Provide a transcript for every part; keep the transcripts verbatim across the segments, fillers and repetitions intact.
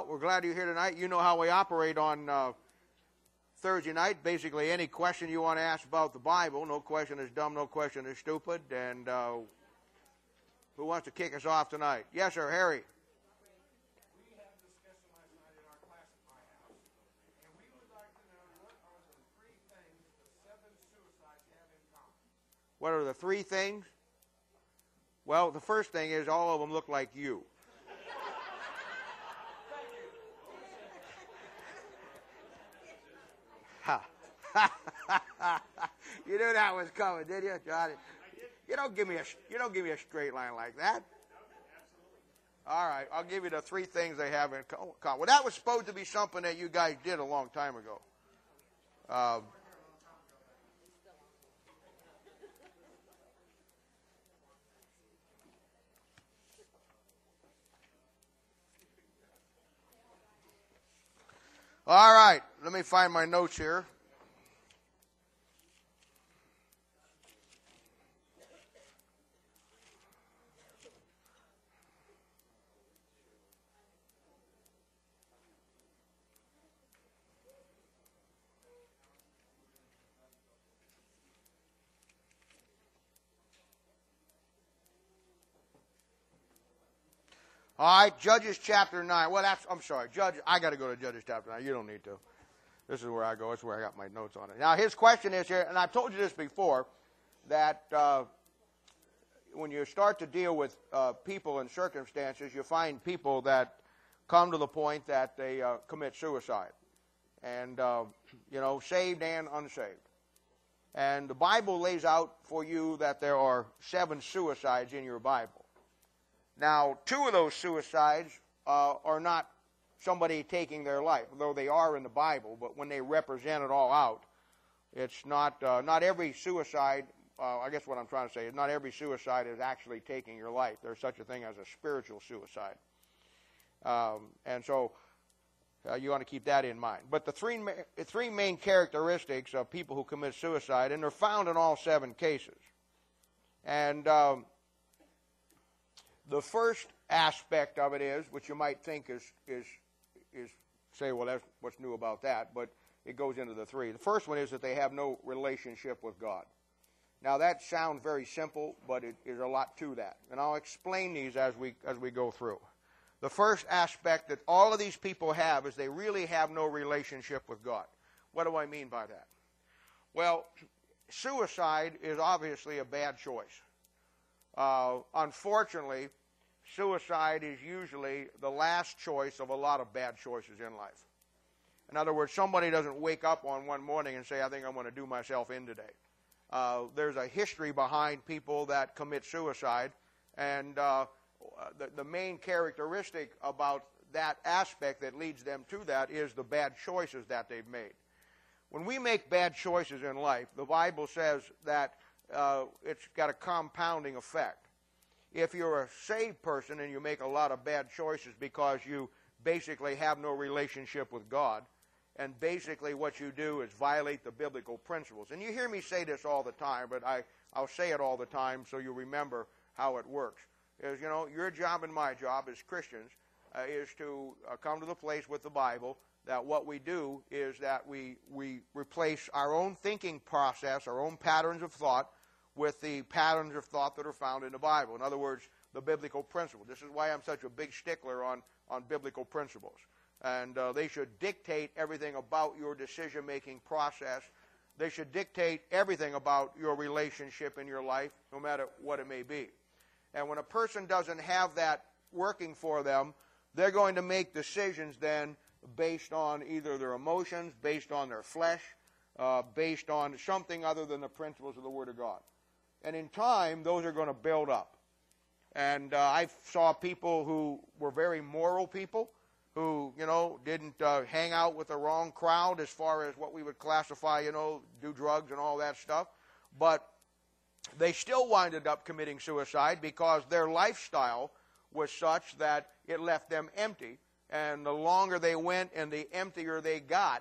we're glad you're here tonight. You know how we operate on uh, Thursday night. Basically, any question you want to ask about the Bible. No question is dumb, no question is stupid. And uh, who wants to kick us off tonight? Yes, sir, Harry. We had a discussion last night in our class at my house, and we would like to know what are the three things the seven suicides have in common. What are the three things? Well, the first thing is all of them look like you. You knew that was coming, did you, Johnny? You don't give me a you don't give me a straight line like that. All right, I'll give you the three things they have in common. Well, that was supposed to be something that you guys did a long time ago. Um, all right, let me find my notes here. All right, Judges chapter nine. Well, that's, I'm sorry, Judge. I got to go to Judges chapter nine. You don't need to. This is where I go. It's where I got my notes on it. Now, his question is here, and I've told you this before, that uh, when you start to deal with uh, people and circumstances, you find people that come to the point that they uh, commit suicide. And, uh, you know, saved and unsaved. And the Bible lays out for you that there are seven suicides in your Bible. Now, two of those suicides uh, are not somebody taking their life, though they are in the Bible, but when they represent it all out, it's not, uh, not every suicide, uh, I guess what I'm trying to say is not every suicide is actually taking your life. There's such a thing as a spiritual suicide. Um, and so uh, you want to keep that in mind. But the three, three main characteristics of people who commit suicide, and they're found in all seven cases. And Um, The first aspect of it is, which you might think is, is, is say, well, that's what's new about that, but it goes into the three. The first one is that they have no relationship with God. Now, that sounds very simple, but it is a lot to that. And I'll explain these as we, as we go through. The first aspect that all of these people have is they really have no relationship with God. What do I mean by that? Well, suicide is obviously a bad choice. Uh, unfortunately, suicide is usually the last choice of a lot of bad choices in life. In other words, somebody doesn't wake up on one morning and say, I think I'm going to do myself in today. Uh, there's a history behind people that commit suicide, and uh, the, the main characteristic about that aspect that leads them to that is the bad choices that they've made. When we make bad choices in life, the Bible says that Uh, it's got a compounding effect. If you're a saved person and you make a lot of bad choices because you basically have no relationship with God, and basically what you do is violate the biblical principles. And you hear me say this all the time, but I, I'll say it all the time so you remember how it works. Is, you know, your job and my job as Christians uh, is to uh, come to the place with the Bible that what we do is that we, we replace our own thinking process, our own patterns of thought, with the patterns of thought that are found in the Bible. In other words, the biblical principle. This is why I'm such a big stickler on, on biblical principles. And uh, they should dictate everything about your decision-making process. They should dictate everything about your relationship in your life, no matter what it may be. And when a person doesn't have that working for them, they're going to make decisions then based on either their emotions, based on their flesh, uh, based on something other than the principles of the Word of God. And in time, those are going to build up. And uh, I saw people who were very moral people, who, you know, didn't uh, hang out with the wrong crowd as far as what we would classify, you know, do drugs and all that stuff. But they still winded up committing suicide because their lifestyle was such that it left them empty. And the longer they went and the emptier they got,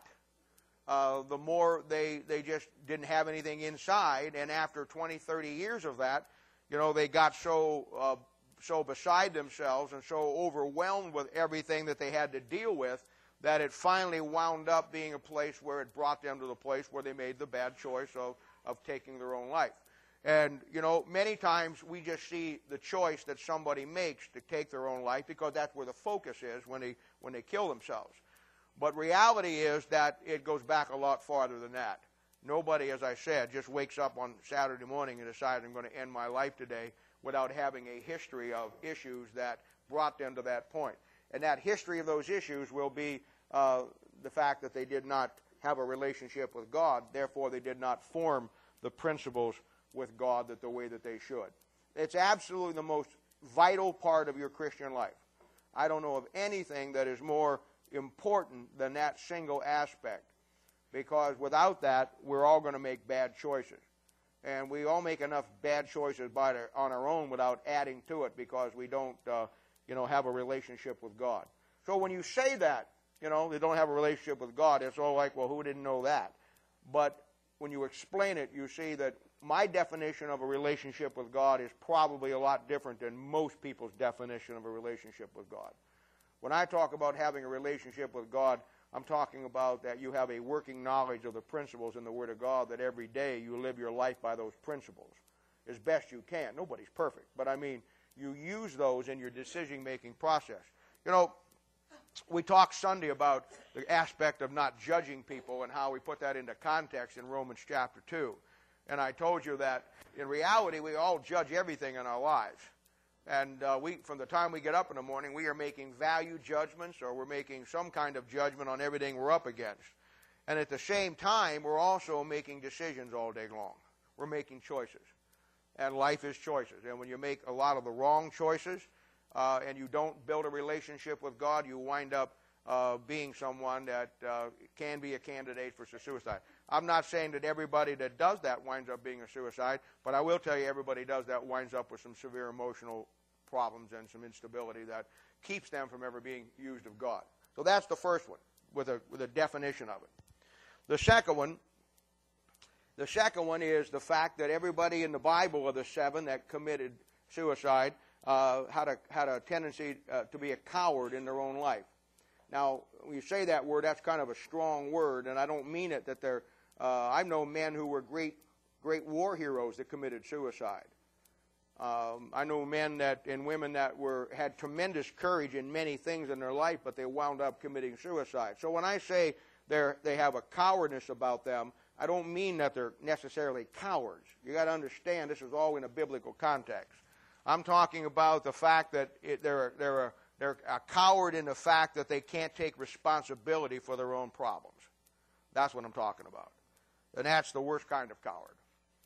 Uh, the more they, they just didn't have anything inside. And after twenty, thirty years of that, you know, they got so uh, so beside themselves and so overwhelmed with everything that they had to deal with that it finally wound up being a place where it brought them to the place where they made the bad choice of, of taking their own life. And, you know, many times we just see the choice that somebody makes to take their own life because that's where the focus is when they, when they kill themselves. But reality is that it goes back a lot farther than that. Nobody, as I said, just wakes up on Saturday morning and decides I'm going to end my life today without having a history of issues that brought them to that point. And that history of those issues will be uh, the fact that they did not have a relationship with God, therefore they did not form the principles with God that the way that they should. It's absolutely the most vital part of your Christian life. I don't know of anything that is more important than that single aspect, because without that, we're all going to make bad choices. And we all make enough bad choices by the, on our own without adding to it because we don't, uh, you know, have a relationship with God. So when you say that, you know, they don't have a relationship with God, it's all like, well, who didn't know that? But when you explain it, you see that my definition of a relationship with God is probably a lot different than most people's definition of a relationship with God. When I talk about having a relationship with God, I'm talking about that you have a working knowledge of the principles in the Word of God, that every day you live your life by those principles as best you can. Nobody's perfect, but I mean, you use those in your decision-making process. You know, we talked Sunday about the aspect of not judging people and how we put that into context in Romans chapter two. And I told you that in reality, we all judge everything in our lives. And uh, we, from the time we get up in the morning, we are making value judgments, or we're making some kind of judgment on everything we're up against. And at the same time, we're also making decisions all day long. We're making choices. And life is choices. And when you make a lot of the wrong choices, uh, and you don't build a relationship with God, you wind up uh, being someone that uh, can be a candidate for suicide. I'm not saying that everybody that does that winds up being a suicide, but I will tell you everybody does that winds up with some severe emotional problems and some instability that keeps them from ever being used of God. So that's the first one, with a, with a definition of it. The second one, the second one is the fact that everybody in the Bible of the seven that committed suicide uh, had a had a tendency uh, to be a coward in their own life. Now, when you say that word, that's kind of a strong word, and I don't mean it that they're. Uh, I know men who were great, great war heroes that committed suicide. Um, I know men that and women that were had tremendous courage in many things in their life, but they wound up committing suicide. So when I say they they have a cowardice about them, I don't mean that they're necessarily cowards. You got to understand this is all in a biblical context. I'm talking about the fact that it, they're they're a, they're a coward in the fact that they can't take responsibility for their own problems. That's what I'm talking about. And that's the worst kind of coward.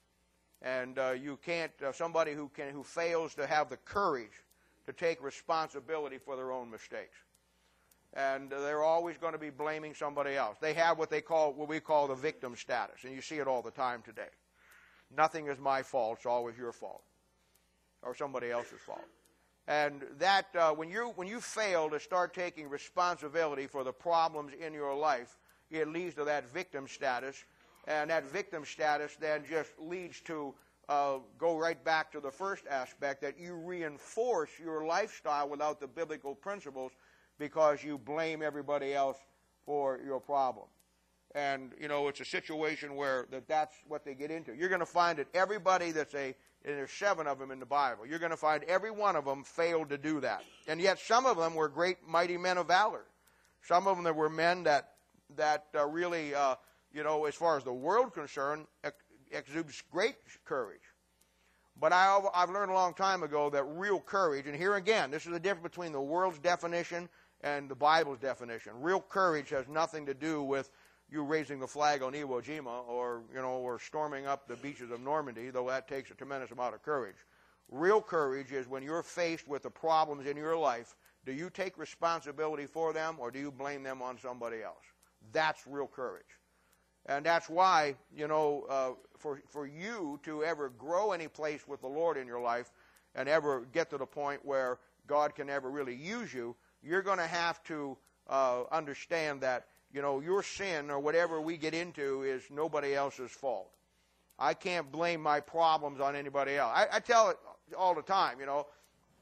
And uh, you can't, uh, somebody who can, who fails to have the courage to take responsibility for their own mistakes. And uh, they're always going to be blaming somebody else. They have what they call, what we call the victim status, and you see it all the time today. Nothing is my fault, it's always your fault, or somebody else's fault. And that, uh, when you when you fail to start taking responsibility for the problems in your life, it leads to that victim status. And that victim status then just leads to uh, go right back to the first aspect, that you reinforce your lifestyle without the biblical principles because you blame everybody else for your problem. And, you know, it's a situation where that that's what they get into. You're going to find that everybody that's a, and there's seven of them in the Bible, you're going to find every one of them failed to do that. And yet some of them were great, mighty men of valor. Some of them that were men that, that uh, really... Uh, you know, as far as the world concerned, exudes great courage. But I, I've learned a long time ago that real courage, and here again, this is the difference between the world's definition and the Bible's definition. Real courage has nothing to do with you raising the flag on Iwo Jima or, you know, or storming up the beaches of Normandy, though that takes a tremendous amount of courage. Real courage is when you're faced with the problems in your life, do you take responsibility for them or do you blame them on somebody else? That's real courage. And that's why, you know, uh, for, for you to ever grow any place with the Lord in your life and ever get to the point where God can ever really use you, you're going to have to uh, understand that, you know, your sin or whatever we get into is nobody else's fault. I can't blame my problems on anybody else. I, I tell it all the time, you know.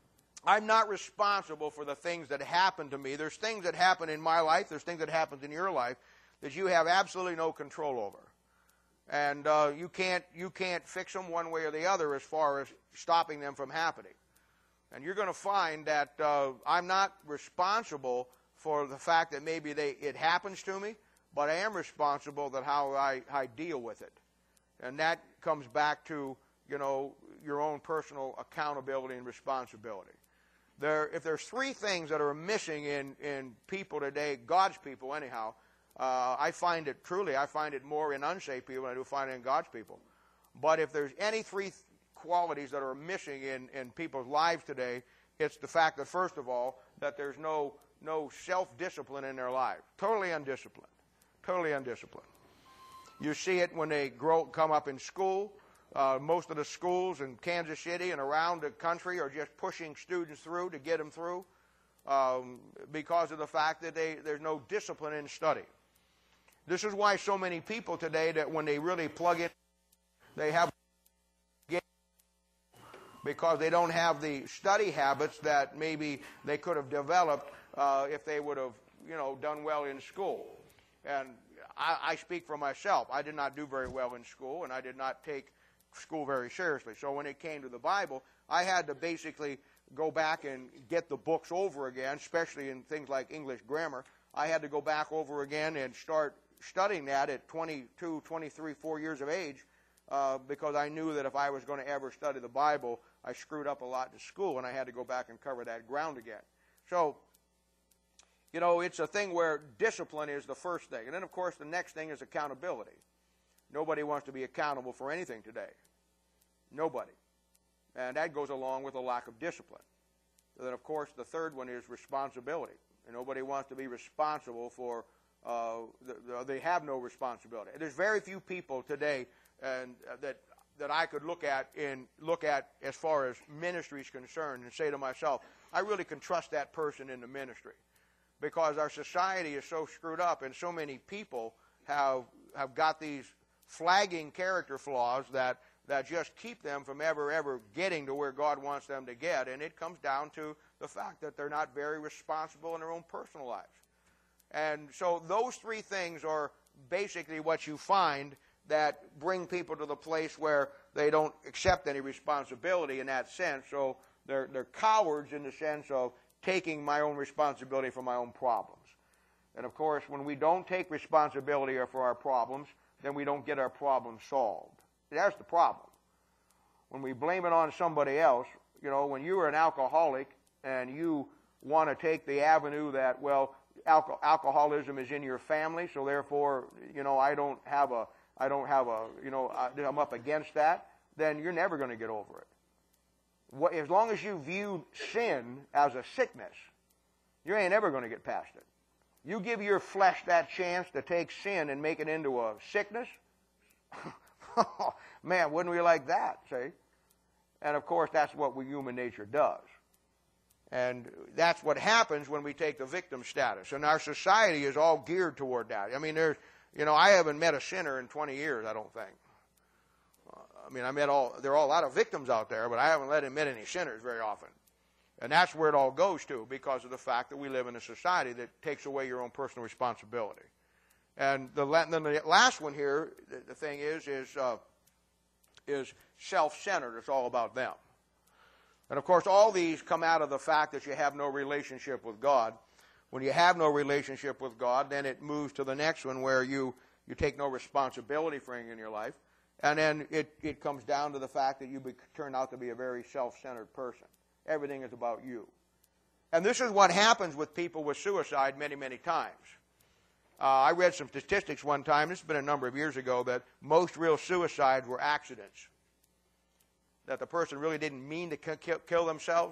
I'm not responsible for the things that happen to me. There's things that happen in my life, there's things that happen in your life that you have absolutely no control over. And uh, you can't you can't fix them one way or the other as far as stopping them from happening. And you're going to find that uh, I'm not responsible for the fact that maybe they it happens to me, but I am responsible that how I, I deal with it. And that comes back to, you know, your own personal accountability and responsibility. There, if there's three things that are missing in, in people today, God's people anyhow, uh, I find it truly, I find it more in unsaved people than I do find it in God's people. But if there's any three th- qualities that are missing in, in people's lives today, it's the fact that, first of all, that there's no, no self-discipline in their life. Totally undisciplined. Totally undisciplined. You see it when they grow, come up in school. Uh, most of the schools in Kansas City and around the country are just pushing students through to get them through um, because of the fact that they, there's no discipline in study. This is why so many people today, that when they really plug in, they have because they don't have the study habits that maybe they could have developed uh, if they would have, you know, done well in school. And I, I speak for myself. I did not do very well in school, and I did not take school very seriously. So when it came to the Bible, I had to basically go back and get the books over again, especially in things like English grammar. I had to go back over again and start studying that at twenty-two, twenty-three, four years of age uh, because I knew that if I was going to ever study the Bible, I screwed up a lot in school, and I had to go back and cover that ground again. So, you know, it's a thing where discipline is the first thing. And then, of course, the next thing is accountability. Nobody wants to be accountable for anything today. Nobody. And that goes along with a lack of discipline. And then, of course, the third one is responsibility. And nobody wants to be responsible for, uh, the, the, they have no responsibility. There's very few people today and uh, that that I could look at in look at as far as ministry is concerned and say to myself, I really can trust that person in the ministry. Because our society is so screwed up and so many people have have got these flagging character flaws that, that just keep them from ever, ever getting to where God wants them to get. And it comes down to the fact that they're not very responsible in their own personal lives. And so those three things are basically what you find that bring people to the place where they don't accept any responsibility in that sense. So they're, they're cowards in the sense of taking my own responsibility for my own problems. And of course, when we don't take responsibility for our problems, then we don't get our problems solved. That's the problem. When we blame it on somebody else, you know, when you are an alcoholic and you want to take the avenue that, well, alco- alcoholism is in your family, so therefore, you know, I don't have a, I don't have a, you know, I'm up against that, then you're never going to get over it. What, as long as you view sin as a sickness, you ain't ever going to get past it. You give your flesh that chance to take sin and make it into a sickness, man, wouldn't we like that, see? And of course, that's what we, human nature does. And that's what happens when we take the victim status. And our society is all geared toward that. I mean, there's, you know, I haven't met a sinner in twenty years, I don't think. I mean, I met all, there are a lot of victims out there, but I haven't let him met any sinners very often. And that's where it all goes to, because of the fact that we live in a society that takes away your own personal responsibility. And the, then the last one here, the, the thing is, is, uh, is self-centered. It's all about them. And of course, all these come out of the fact that you have no relationship with God. When you have no relationship with God, then it moves to the next one where you, you take no responsibility for anything in your life. And then it, it comes down to the fact that you be, turn out to be a very self-centered person. Everything is about you. And this is what happens with people with suicide many, many times. Uh, I read some statistics one time, this has been a number of years ago, that most real suicides were accidents. That the person really didn't mean to kill, kill themselves,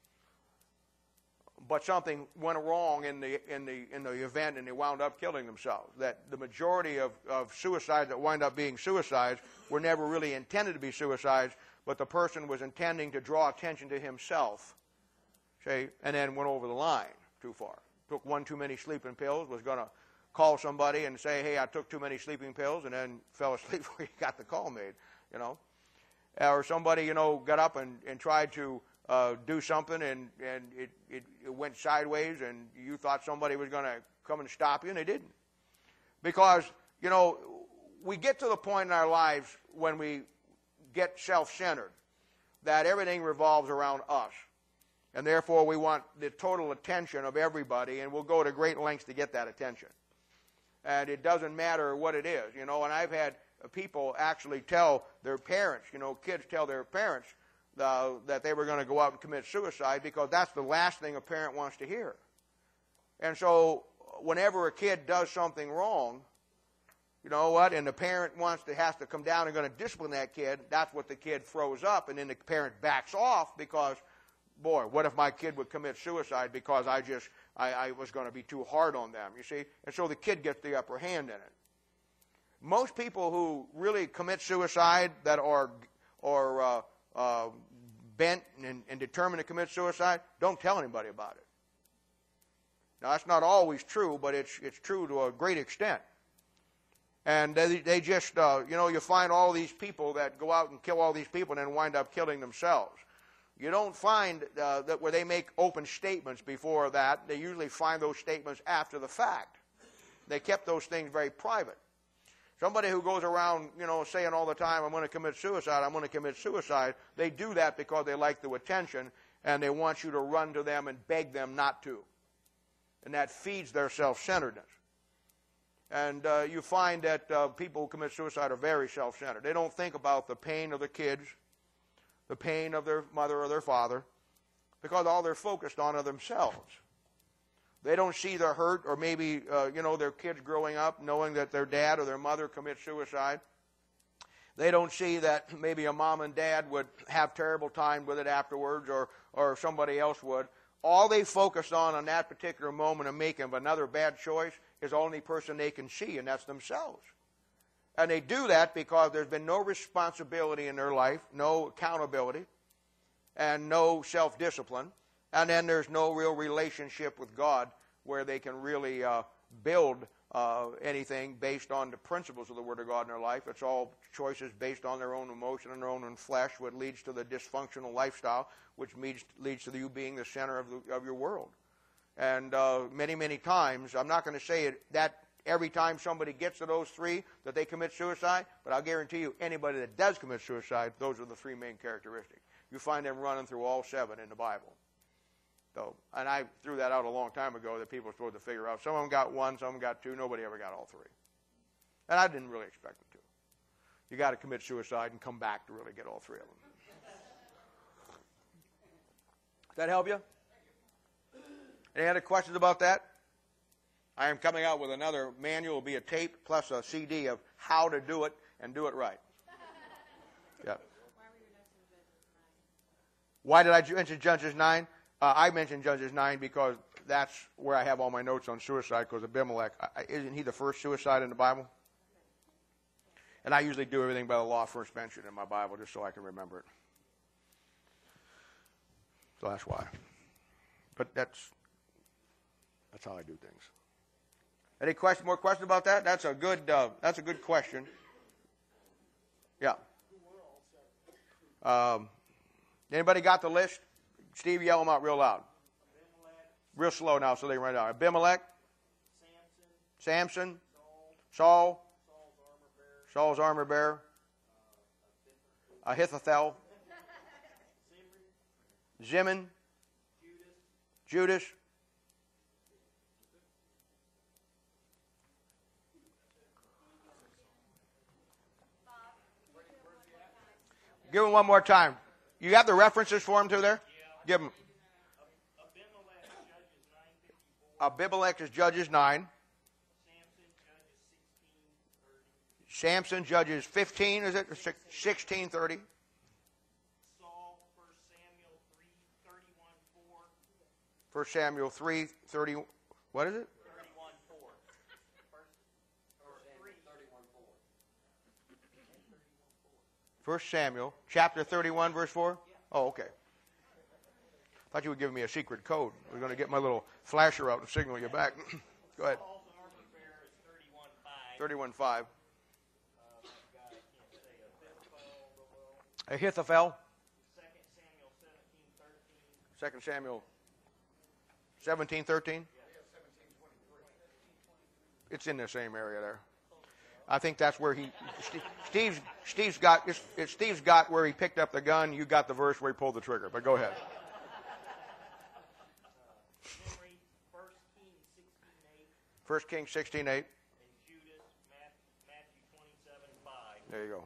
but something went wrong in the, in, the, in the event and they wound up killing themselves. That the majority of, of suicides that wind up being suicides were never really intended to be suicides, but the person was intending to draw attention to himself, see, and then went over the line too far. Took one too many sleeping pills, was going to call somebody and say, hey, I took too many sleeping pills, and then fell asleep before he got the call made, you know. Or somebody, you know, got up and, and tried to uh, do something and, and it, it, it went sideways and you thought somebody was going to come and stop you, and they didn't. Because, you know, we get to the point in our lives when we get self-centered that everything revolves around us. And therefore, we want the total attention of everybody, and we'll go to great lengths to get that attention. And it doesn't matter what it is, you know. And I've had people actually tell their parents, you know, kids tell their parents uh, that they were going to go out and commit suicide because that's the last thing a parent wants to hear. And so whenever a kid does something wrong, you know what, and the parent wants to, has to come down and going to discipline that kid, that's what the kid throws up, and then the parent backs off because, boy, what if my kid would commit suicide because I just, I, I was going to be too hard on them, you see? And so the kid gets the upper hand in it. Most people who really commit suicide that are, are uh, uh, bent and, and determined to commit suicide don't tell anybody about it. Now, that's not always true, but it's, it's true to a great extent. And they, they just, uh, you know, you find all these people that go out and kill all these people and then wind up killing themselves. You don't find uh, that where they make open statements before that. They usually find those statements after the fact. They kept those things very private. Somebody who goes around, you know, saying all the time, I'm going to commit suicide, I'm going to commit suicide, they do that because they like the attention and they want you to run to them and beg them not to. And that feeds their self-centeredness. And uh, you find that uh, people who commit suicide are very self-centered. They don't think about the pain of the kids, the pain of their mother or their father, because all they're focused on are themselves. They don't see the hurt or maybe, uh, you know, their kids growing up knowing that their dad or their mother commits suicide. They don't see that maybe a mom and dad would have terrible time with it afterwards, or, or somebody else would. All they focus on on that particular moment of making of another bad choice is the only person they can see, and that's themselves. And they do that because there's been no responsibility in their life, no accountability, and no self-discipline. And then there's no real relationship with God where they can really uh, build uh, anything based on the principles of the Word of God in their life. It's all choices based on their own emotion and their own flesh, what leads to the dysfunctional lifestyle, which leads, leads to you being the center of, the, of your world. And uh, many, many times, I'm not going to say it, that every time somebody gets to those three that they commit suicide, but I'll guarantee you anybody that does commit suicide, those are the three main characteristics. You find them running through all seven in the Bible. So, and I threw that out a long time ago that people were supposed to figure out. Some of them got one, some of them got two. Nobody ever got all three. And I didn't really expect them to. You got to commit suicide and come back to really get all three of them. Does that help you? Any other questions about that? I am coming out with another manual. It will be a tape plus a C D of how to do it and do it right. Yeah. Why did I mention Judges nine? Uh, I mentioned Judges nine because that's where I have all my notes on suicide, because Abimelech, I, isn't he the first suicide in the Bible? And I usually do everything by the law first mentioned in my Bible just so I can remember it. So that's why. But that's that's how I do things. Any question, more questions about that? That's a good uh, that's a good question. Yeah. Um, anybody got the list? Steve, yell them out real loud. Real slow now so they can write it down. Abimelech. Samson. Samson. Saul. Saul's armor bearer. Ahithophel. Zimmon. Judas. Give him one more time. You got the references for him too there? Give him. Abimelech is Judges nine. Samson, Judges fifteen, is it? sixteen thirty. Saul, First Samuel three, thirty-one, four. First Samuel three, thirty. What is it? thirty-one, four. First Samuel, chapter thirty-one, verse four? Oh, okay. Thought you would give me a secret code. I was going to get my little flasher out and signal you back. Go ahead. Saul's armor bearer is thirty-one, five. thirty-one five. Uh, God, I can't say Ahithophel. Ahithophel. Second Samuel seventeen, thirty. Second Samuel seventeen thirteen? It's in the same area there. I think that's where he, Steve's, Steve's got, it's, it's Steve's got where he picked up the gun. You got the verse where he pulled the trigger, but go ahead. First Kings sixteen eight. And Judas, Matthew twenty-seven five. There you go.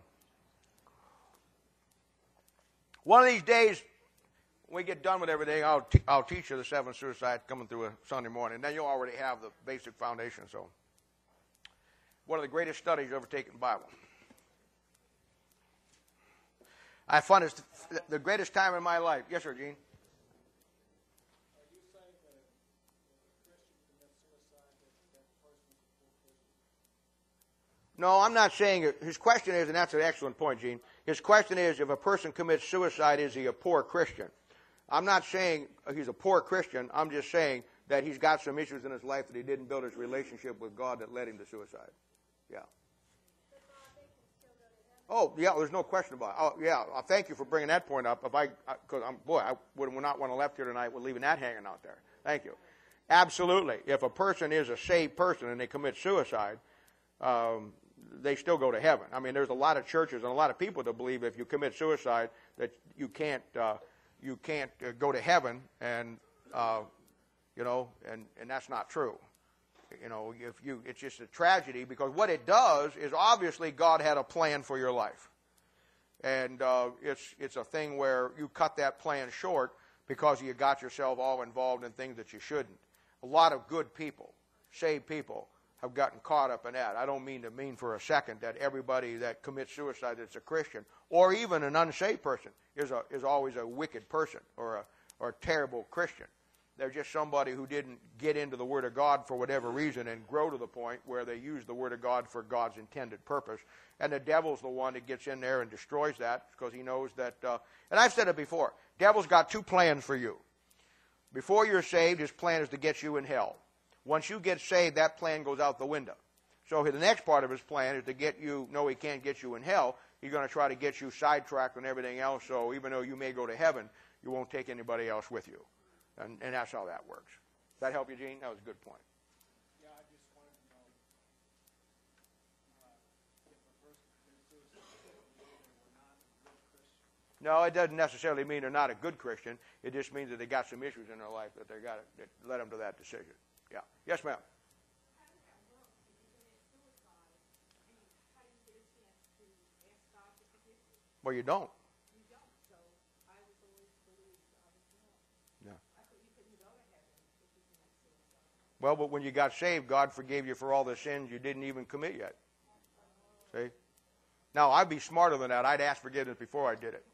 One of these days, when we get done with everything, I'll, t- I'll teach you the seven suicides coming through a Sunday morning. Then you'll already have the basic foundation. So, one of the greatest studies ever taken in the Bible. I find it's the, the greatest time in my life. Yes, sir, Gene. No, I'm not saying it. His question is, and that's an excellent point, Gene. His question is, if a person commits suicide, is he a poor Christian? I'm not saying he's a poor Christian. I'm just saying that he's got some issues in his life that he didn't build his relationship with God that led him to suicide. Yeah. Oh, yeah, there's no question about it. Oh, yeah, uh, thank you for bringing that point up. If I, because I'm, boy, I would not want to left here tonight with leaving that hanging out there. Thank you. Absolutely. If a person is a saved person and they commit suicide, um, they still go to heaven. I mean, there's a lot of churches and a lot of people that believe if you commit suicide that you can't uh, you can't uh, go to heaven, and uh, you know, and, and that's not true. You know, if you, it's just a tragedy because what it does is obviously God had a plan for your life, and uh, it's it's a thing where you cut that plan short because you got yourself all involved in things that you shouldn't. A lot of good people, saved people, have gotten caught up in that. I don't mean to mean for a second that everybody that commits suicide that's a Christian or even an unsaved person is a is always a wicked person or a or a terrible Christian. They're just somebody who didn't get into the Word of God for whatever reason and grow to the point where they use the Word of God for God's intended purpose. And the devil's the one that gets in there and destroys that because he knows that, uh, and I've said it before, devil's got two plans for you. Before you're saved, his plan is to get you in hell. Once you get saved, that plan goes out the window. So the next part of his plan is to get you, no, he can't get you in hell. He's going to try to get you sidetracked and everything else, so even though you may go to heaven, you won't take anybody else with you. And, and that's how that works. Does that help you, Gene? That was a good point. Yeah, I just wanted to know uh, if a person commits suicide, they were not a good Christian. No, it doesn't necessarily mean they're not a good Christian. It just means that they got some issues in their life that they got that led them to that decision. Yeah. Yes, ma'am. Well, you don't. Well, but when you got saved, God forgave you for all the sins you didn't even commit yet. See? Now, I'd be smarter than that. I'd ask forgiveness before I did it.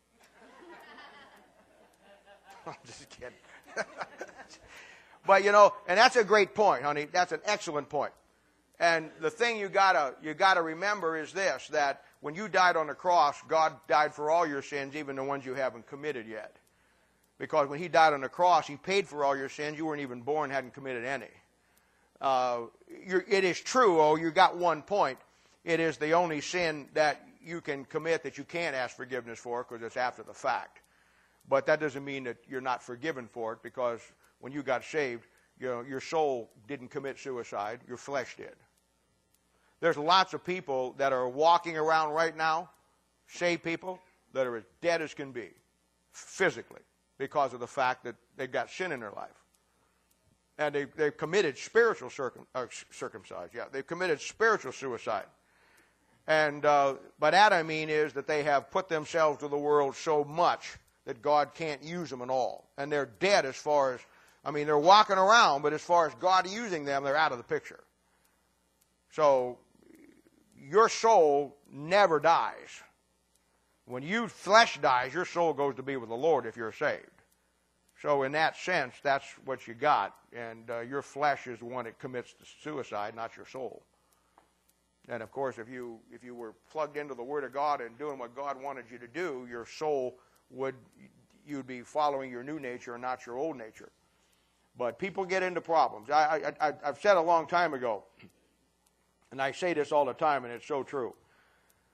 I'm just kidding. But, you know, and that's a great point, honey. That's an excellent point. And the thing you gotta you gotta remember is this, that when you died on the cross, God died for all your sins, even the ones you haven't committed yet. Because when he died on the cross, he paid for all your sins. You weren't even born, hadn't committed any. Uh, you're, it is true, oh, you got one point. It is the only sin that you can commit that you can't ask forgiveness for because it's after the fact. But that doesn't mean that you're not forgiven for it because when you got saved, you know, your soul didn't commit suicide. Your flesh did. There's lots of people that are walking around right now, saved people, that are as dead as can be, physically, because of the fact that they've got sin in their life. And they, they've committed spiritual circum, uh, circumcise. Yeah, they've committed spiritual suicide. And uh, by that I mean is that they have put themselves to the world so much that God can't use them at all. And they're dead as far as, I mean, they're walking around, but as far as God using them, they're out of the picture. So your soul never dies. When your flesh dies, your soul goes to be with the Lord if you're saved. So in that sense, that's what you got. And uh, your flesh is the one that commits the suicide, not your soul. And of course, if you if you were plugged into the Word of God and doing what God wanted you to do, your soul would, you'd be following your new nature and not your old nature. But people get into problems. I, I, I, I've said a long time ago, and I say this all the time, and it's so true.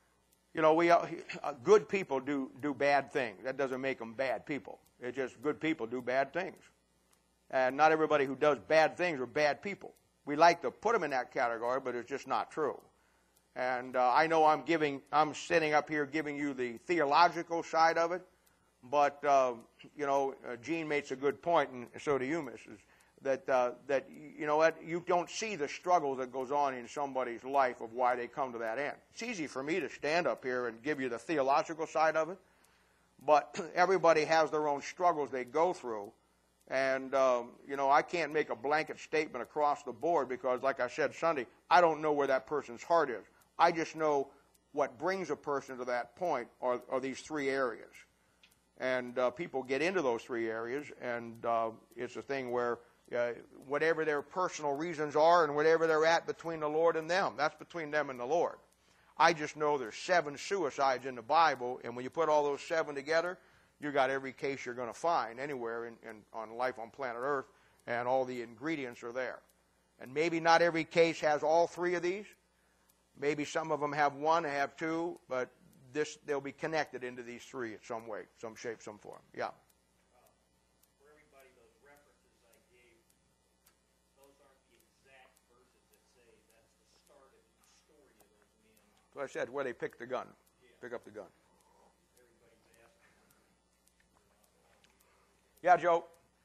you know, we uh, good people do do bad things. That doesn't make them bad people. It's just good people do bad things. And not everybody who does bad things are bad people. We like to put them in that category, but it's just not true. And uh, I know I'm giving, I'm sitting up here giving you the theological side of it, but uh, you know, uh, Gene makes a good point, and so do you, Missus That uh, that you know what, you don't see the struggle that goes on in somebody's life of why they come to that end. It's easy for me to stand up here and give you the theological side of it, but everybody has their own struggles they go through. And, um, you know, I can't make a blanket statement across the board because, like I said Sunday, I don't know where that person's heart is. I just know what brings a person to that point are, are these three areas. And uh, people get into those three areas, and uh, it's a thing where uh, whatever their personal reasons are and whatever they're at between the Lord and them, that's between them and the Lord. I just know there's seven suicides in the Bible, and when you put all those seven together, you got every case you're going to find anywhere in, in, on life on planet Earth, and all the ingredients are there. And maybe not every case has all three of these. Maybe some of them have one, have two, but this they'll be connected into these three in some way, some shape, some form. Yeah. Uh, for everybody, those references I gave, those aren't the exact verses that say that's the start of the story of those men. So I said where they pick the gun, yeah. pick up the gun. Yeah, Joe.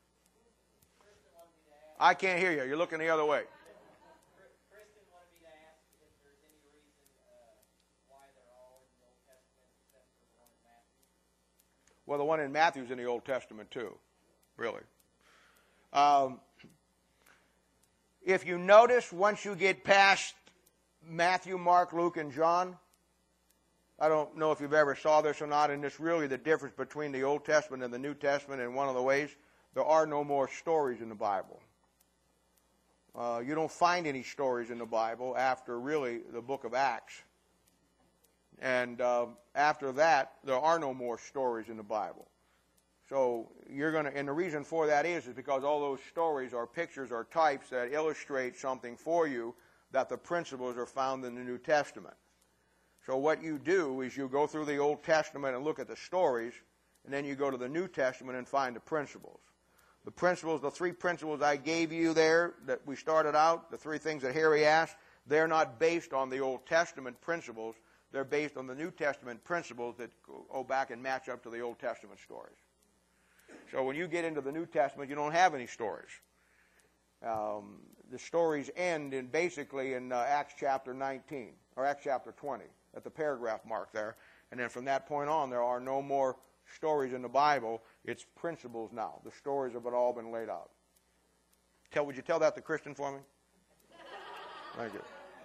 I can't hear you. You're looking the other way. Kristen wanted me to ask if there's any reason uh, why they're all in the Old Testament except for the one in Matthew. Well, the one in Matthew's in the Old Testament too, really. Um, if you notice, once you get past Matthew, Mark, Luke, and John, I don't know if you've ever saw this or not, and it's really the difference between the Old Testament and the New Testament in one of the ways. There are no more stories in the Bible. Uh, you don't find any stories in the Bible after really the book of Acts. And uh, after that, there are no more stories in the Bible. So you're going to, and the reason for that is, is because all those stories are pictures or types that illustrate something for you that the principles are found in the New Testament. So what you do is you go through the Old Testament and look at the stories, and then you go to the New Testament and find the principles. The principles, the three principles I gave you there that we started out, the three things that Harry asked, they're not based on the Old Testament principles. They're based on the New Testament principles that go back and match up to the Old Testament stories. So when you get into the New Testament, you don't have any stories. Um, the stories end in basically in uh, Acts chapter nineteen, or Acts chapter twenty. At the paragraph mark there. And then from that point on, there are no more stories in the Bible. It's principles now. The stories have all been laid out. Tell, would you tell that to Kristen for me? Thank you.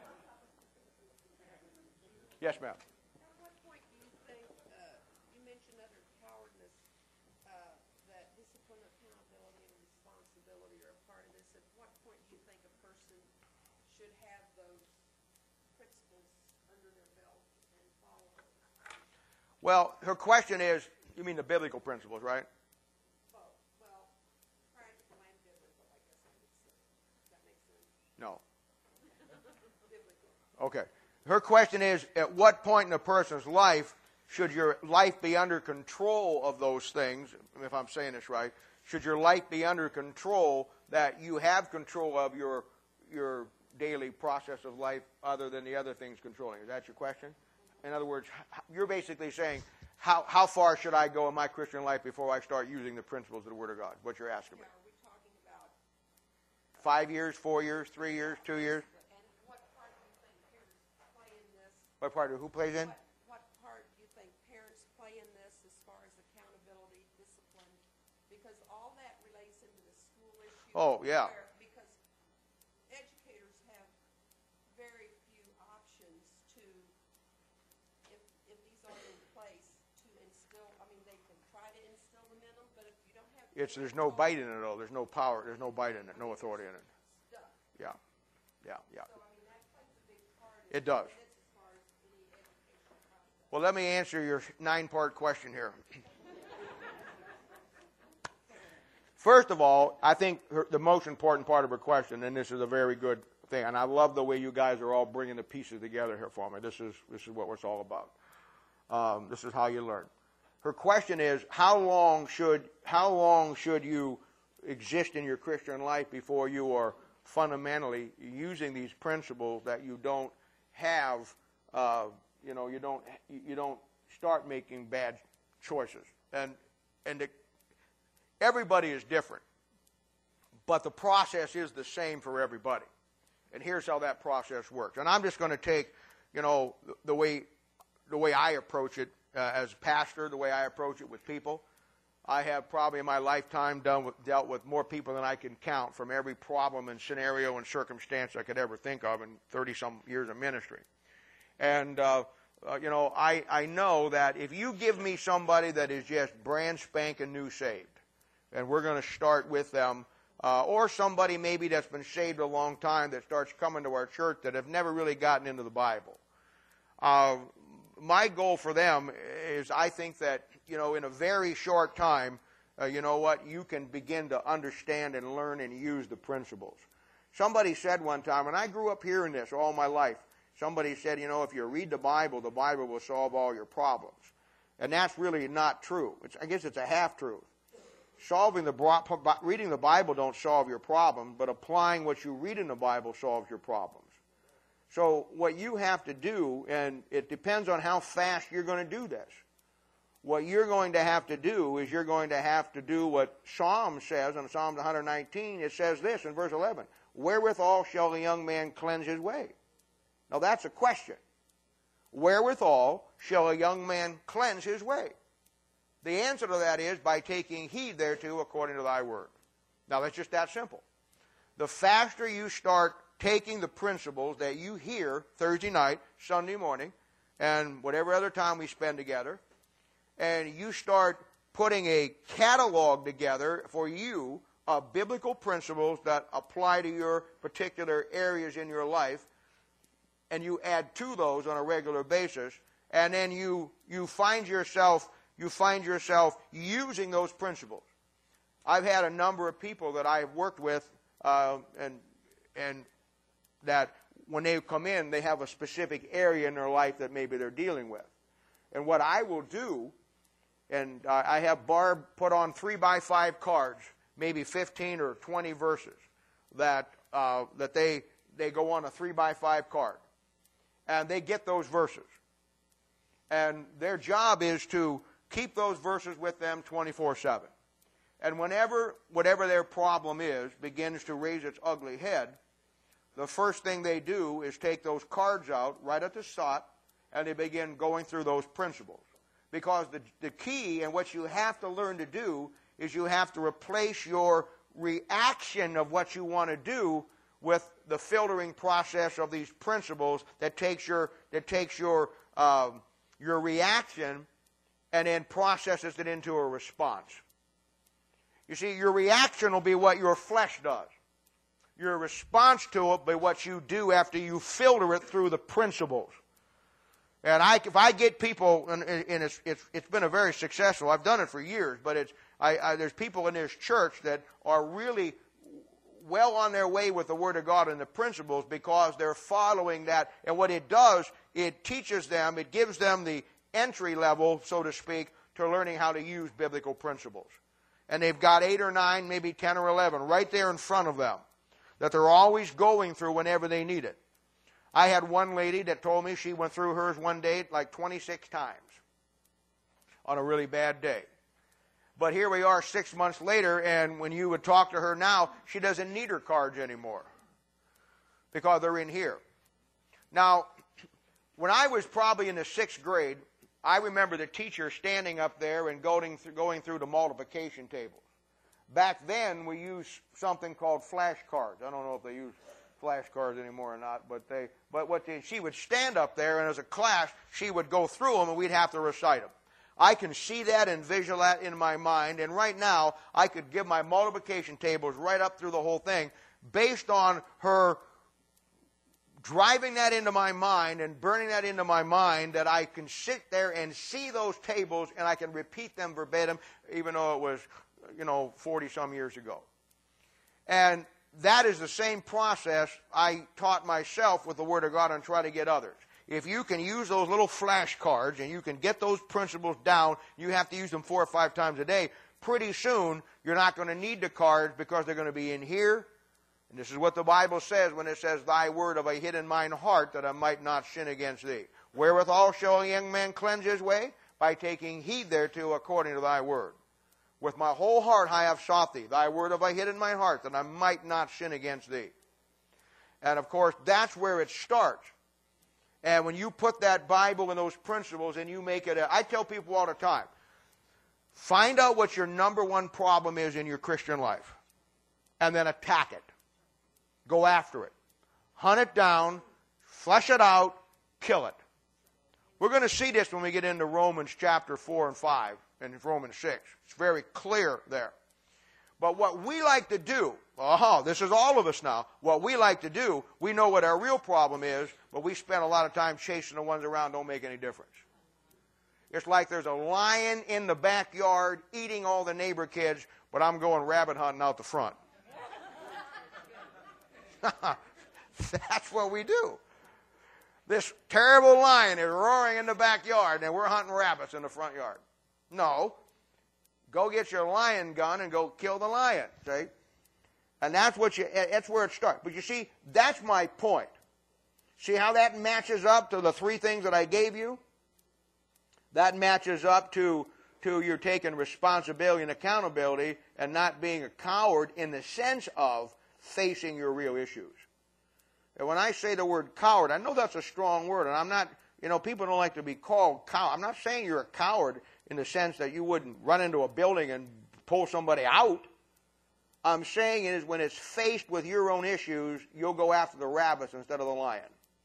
Yes, ma'am. At what point do you think, uh, you mentioned under cowardness, uh, that discipline, accountability, and responsibility are a part of this. At what point do you think a person should have those principles under their belt and follow them? Well, her question is, you mean the biblical principles, right? Both. Well, practical and biblical, I guess I would say. Does that make sense? No. Biblical. Okay. Her question is, at what point in a person's life should your life be under control of those things, if I'm saying this right, should your life be under control that you have control of your your daily process of life other than the other things controlling? Is that your question? In other words, you're basically saying, how, how far should I go in my Christian life before I start using the principles of the Word of God? What you're asking me. Yeah, are we talking about? Five years, four years, three years, two years? And what part do you think parents play in this? What part of who plays in? What, what part do you think parents play in this as far as accountability, discipline? Because all that relates into the school issue. Oh, yeah. where- Because educators have very few options to, if, if these aren't in place, to instill, I mean, they can try to instill them in them, but if you don't have. It's there's no bite in it though. There's no power. There's no bite in it. No authority in it. Stuff. Yeah, yeah, yeah. So, I mean, that plays a big part. It does. in this as far as any educational process. Well, let me answer your nine-part question here. First of all, I think her, the most important part of her question, and this is a very good thing, and I love the way you guys are all bringing the pieces together here for me. This is this is what it's all about. Um, this is how you learn. Her question is, how long should how long should you exist in your Christian life before you are fundamentally using these principles that you don't have, uh, you know, you don't you don't start making bad choices. And and the, everybody is different, but the process is the same for everybody. And here's how that process works. And I'm just going to take, you know, the, the way the way I approach it uh, as a pastor, the way I approach it with people. I have probably in my lifetime done with, dealt with more people than I can count from every problem and scenario and circumstance I could ever think of in thirty-some years of ministry. And, uh, uh, you know, I, I know that if you give me somebody that is just brand spanking new saved, and we're going to start with them, uh, or somebody maybe that's been saved a long time that starts coming to our church that have never really gotten into the Bible, uh, my goal for them is I think that, you know, in a very short time, uh, you know what, you can begin to understand and learn and use the principles. Somebody said one time, and I grew up hearing this all my life, somebody said, you know, if you read the Bible, the Bible will solve all your problems. And that's really not true. It's, I guess it's a half-truth. Solving the, reading the Bible don't solve your problem, but applying what you read in the Bible solves your problems. So what you have to do, and it depends on how fast you're going to do this. What you're going to have to do is you're going to have to do what Psalm says, in Psalm one nineteen, it says this in verse eleven, wherewithal shall a young man cleanse his way? Now that's a question. Wherewithal shall a young man cleanse his way? The answer to that is by taking heed thereto according to thy word. Now that's just that simple. The faster you start taking the principles that you hear Thursday night, Sunday morning, and whatever other time we spend together, and you start putting a catalog together for you of biblical principles that apply to your particular areas in your life, and you add to those on a regular basis, and then you you find yourself you find yourself using those principles. I've had a number of people that I've worked with, uh, and and that when they come in, they have a specific area in their life that maybe they're dealing with. And what I will do, and uh, I have Barb put on three by five cards, maybe fifteen or twenty verses that uh, that they they go on a three by five card, and they get those verses. And their job is to keep those verses with them twenty-four seven. And whenever whatever their problem is begins to raise its ugly head, the first thing they do is take those cards out right at the start, and they begin going through those principles. Because the, the key and what you have to learn to do is you have to replace your reaction of what you want to do with the filtering process of these principles that takes your that takes your um, your reaction and then processes it into a response. You see, your reaction will be what your flesh does. Your response to it will be what you do after you filter it through the principles. And I, if I get people, and, and it's, it's, it's been a very successful, I've done it for years, but it's, I, I, there's people in this church that are really well on their way with the Word of God and the principles because they're following that. And what it does, it teaches them, it gives them the entry level, so to speak, to learning how to use biblical principles. And they've got eight or nine, maybe ten or eleven right there in front of them that they're always going through whenever they need it. I had one lady that told me she went through hers one day like twenty-six times on a really bad day. But here we are six months later, and when you would talk to her now, she doesn't need her cards anymore because they're in here. Now, when I was probably in the sixth grade, I remember the teacher standing up there and going through, going through the multiplication tables. Back then, we used something called flashcards. I don't know if they use flashcards anymore or not, but they. But what they, she would stand up there, and as a class, she would go through them, and we'd have to recite them. I can see that and visualize that in my mind, and right now, I could give my multiplication tables right up through the whole thing based on her driving that into my mind and burning that into my mind, that I can sit there and see those tables, and I can repeat them verbatim, even though it was, you know, forty-some years ago. And that is the same process I taught myself with the Word of God and try to get others. if you can use those little flashcards and you can get those principles down, you have to use them four or five times a day, pretty soon you're not going to need the cards because they're going to be in here. And this is what the Bible says when it says, thy word have I hid in mine heart that I might not sin against thee. Wherewithal shall a young man cleanse his way? By taking heed thereto according to thy word. With my whole heart I have sought thee. Thy word have I hid in my heart that I might not sin against thee. And of course, that's where it starts. And when you put that Bible and those principles and you make it, a, I tell people all the time, find out what your number one problem is in your Christian life. And then attack it. Go after it. Hunt it down. Flesh it out. Kill it. We're going to see this when we get into Romans chapter four and five and Romans six. It's very clear there. But what we like to do, oh, this is all of us now. What we like to do, we know what our real problem is, but we spend a lot of time chasing the ones around, don't make any difference. It's like there's a lion in the backyard eating all the neighbor kids, but I'm going rabbit hunting out the front. That's what we do. This terrible lion is roaring in the backyard, and we're hunting rabbits in the front yard. No. Go get your lion gun and go kill the lion, see? And that's what you, that's where it starts. But you see, that's my point. See how that matches up to the three things that I gave you? That matches up to, to you're taking responsibility and accountability and not being a coward in the sense of facing your real issues. And when I say the word coward, I know that's a strong word, and I'm not, you know, people don't like to be called coward. I'm not saying you're a coward in the sense that you wouldn't run into a building and pull somebody out. I'm saying it is when it's faced with your own issues, you'll go after the rabbits instead of the lion.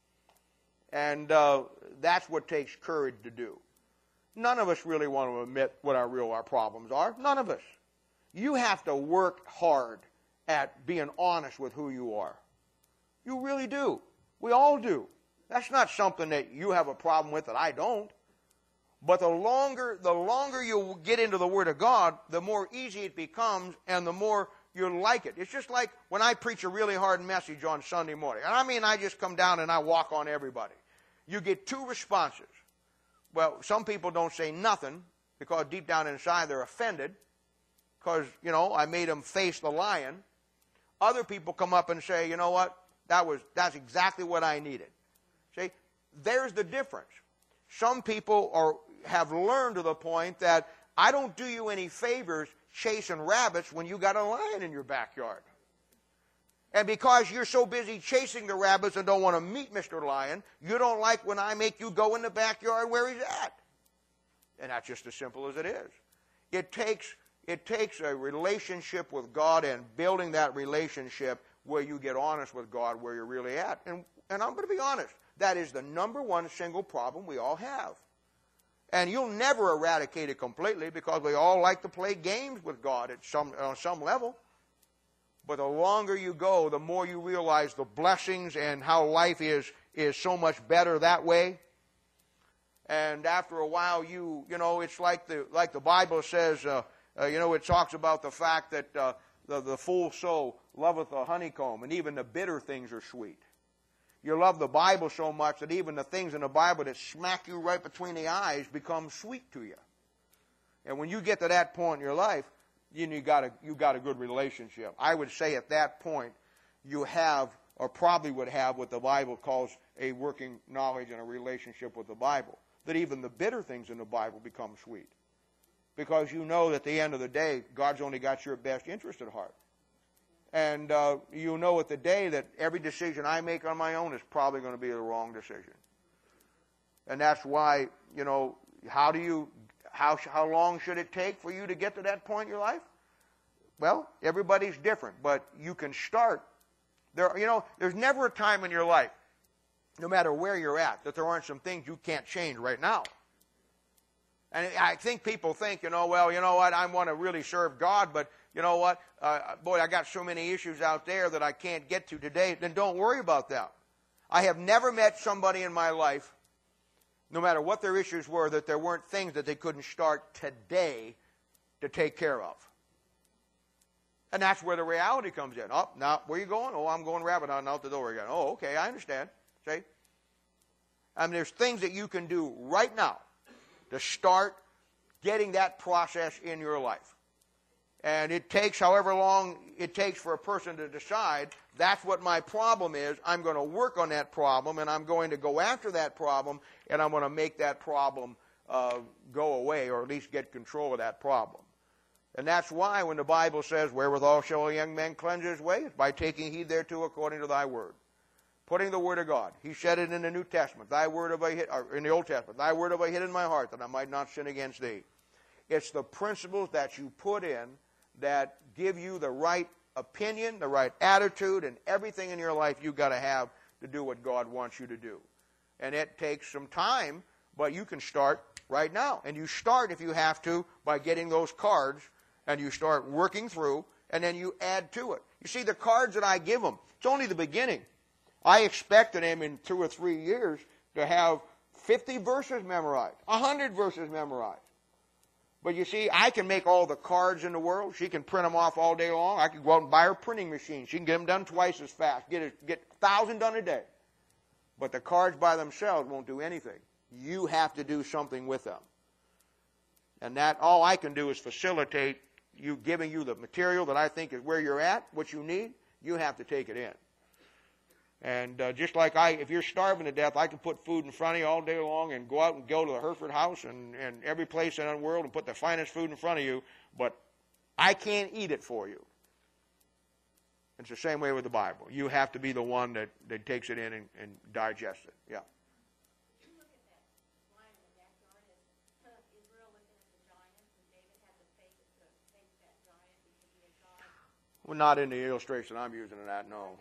And uh, that's what takes courage to do. None of us really want to admit what our real our problems are. None of us. You have to work hard at being honest with who you are. You really do. We all do. That's not something that you have a problem with that I don't. But the longer, the longer you get into the Word of God, the more easy it becomes and the more you like it. It's just like when I preach a really hard message on Sunday morning. And I mean, I just come down and I walk on everybody. You get two responses. Well, some people don't say nothing because deep down inside they're offended because, you know, I made them face the lion. Other people come up and say, you know what? That was, that's exactly what I needed. See, there's the difference. Some people are, have learned to the point that I don't do you any favors chasing rabbits when you got a lion in your backyard. And because you're so busy chasing the rabbits and don't want to meet Mister Lion, you don't like when I make you go in the backyard where he's at. And that's just as simple as it is. It takes, it takes a relationship with God and building that relationship where you get honest with God where you're really at. And, and I'm going to be honest. That is the number one single problem we all have. And you'll never eradicate it completely because we all like to play games with God at some, on some level. But the longer you go, the more you realize the blessings and how life is, is so much better that way. And after a while, you, you know, it's like the, like the Bible says, uh, uh, you know, it talks about the fact that uh, the, the full soul loveth the honeycomb, and even the bitter things are sweet. You love the Bible so much that even the things in the Bible that smack you right between the eyes become sweet to you. And when you get to that point in your life, you, you got a, you got a good relationship. I would say at that point, you have, or probably would have, what the Bible calls a working knowledge and a relationship with the Bible. That even the bitter things in the Bible become sweet. Because you know that at the end of the day, God's only got your best interest at heart. And uh, you know at the day that every decision I make on my own is probably going to be the wrong decision. And that's why, you know, how do you, how, how long should it take for you to get to that point in your life? Well, everybody's different, but you can start. There, you know, there's never a time in your life, no matter where you're at, that there aren't some things you can't change right now. And I think people think, you know, well, you know what, I want to really serve God, but you know what, uh, boy, I got so many issues out there that I can't get to today. Then don't worry about that. I have never met somebody in my life, no matter what their issues were, that there weren't things that they couldn't start today to take care of. And that's where the reality comes in. Oh, now, where are you going? Oh, I'm going rabbit hunting out the door again. Oh, okay, I understand. See? I mean, there's things that you can do right now to start getting that process in your life. And it takes however long it takes for a person to decide, that's what my problem is. I'm going to work on that problem, and I'm going to go after that problem, and I'm going to make that problem uh, go away, or at least get control of that problem. And that's why when the Bible says, wherewithal shall a young man cleanse his way? It's by taking heed thereto according to thy word. Putting the word of God. He said it in the New Testament. Thy word have I hid, or in the Old Testament. Thy word have I hid in my heart, that I might not sin against thee. It's the principles that you put in that give you the right opinion, the right attitude, and everything in your life you've got to have to do what God wants you to do. And it takes some time, but you can start right now. And you start, if you have to, by getting those cards, and you start working through, and then you add to it. You see, the cards that I give them, it's only the beginning. I expected them in two or three years to have fifty verses memorized, one hundred verses memorized. But you see, I can make all the cards in the world. She can print them off all day long. I could go out and buy her printing machine. She can get them done twice as fast, get it, get one thousand done a day. But the cards by themselves won't do anything. You have to do something with them. And that, all I can do is facilitate you, giving you the material that I think is where you're at, what you need. You have to take it in. And uh, just like I, if you're starving to death, I can put food in front of you all day long and go out and go to the Hereford House and, and every place in the world and put the finest food in front of you, but I can't eat it for you. It's the same way with the Bible. You have to be the one that, that takes it in and, and digests it. Yeah. You look at that line in the backyard as Israel looking at the giants, and David had the faith to face that giant because he had God. Well, not in the illustration I'm using of that, no.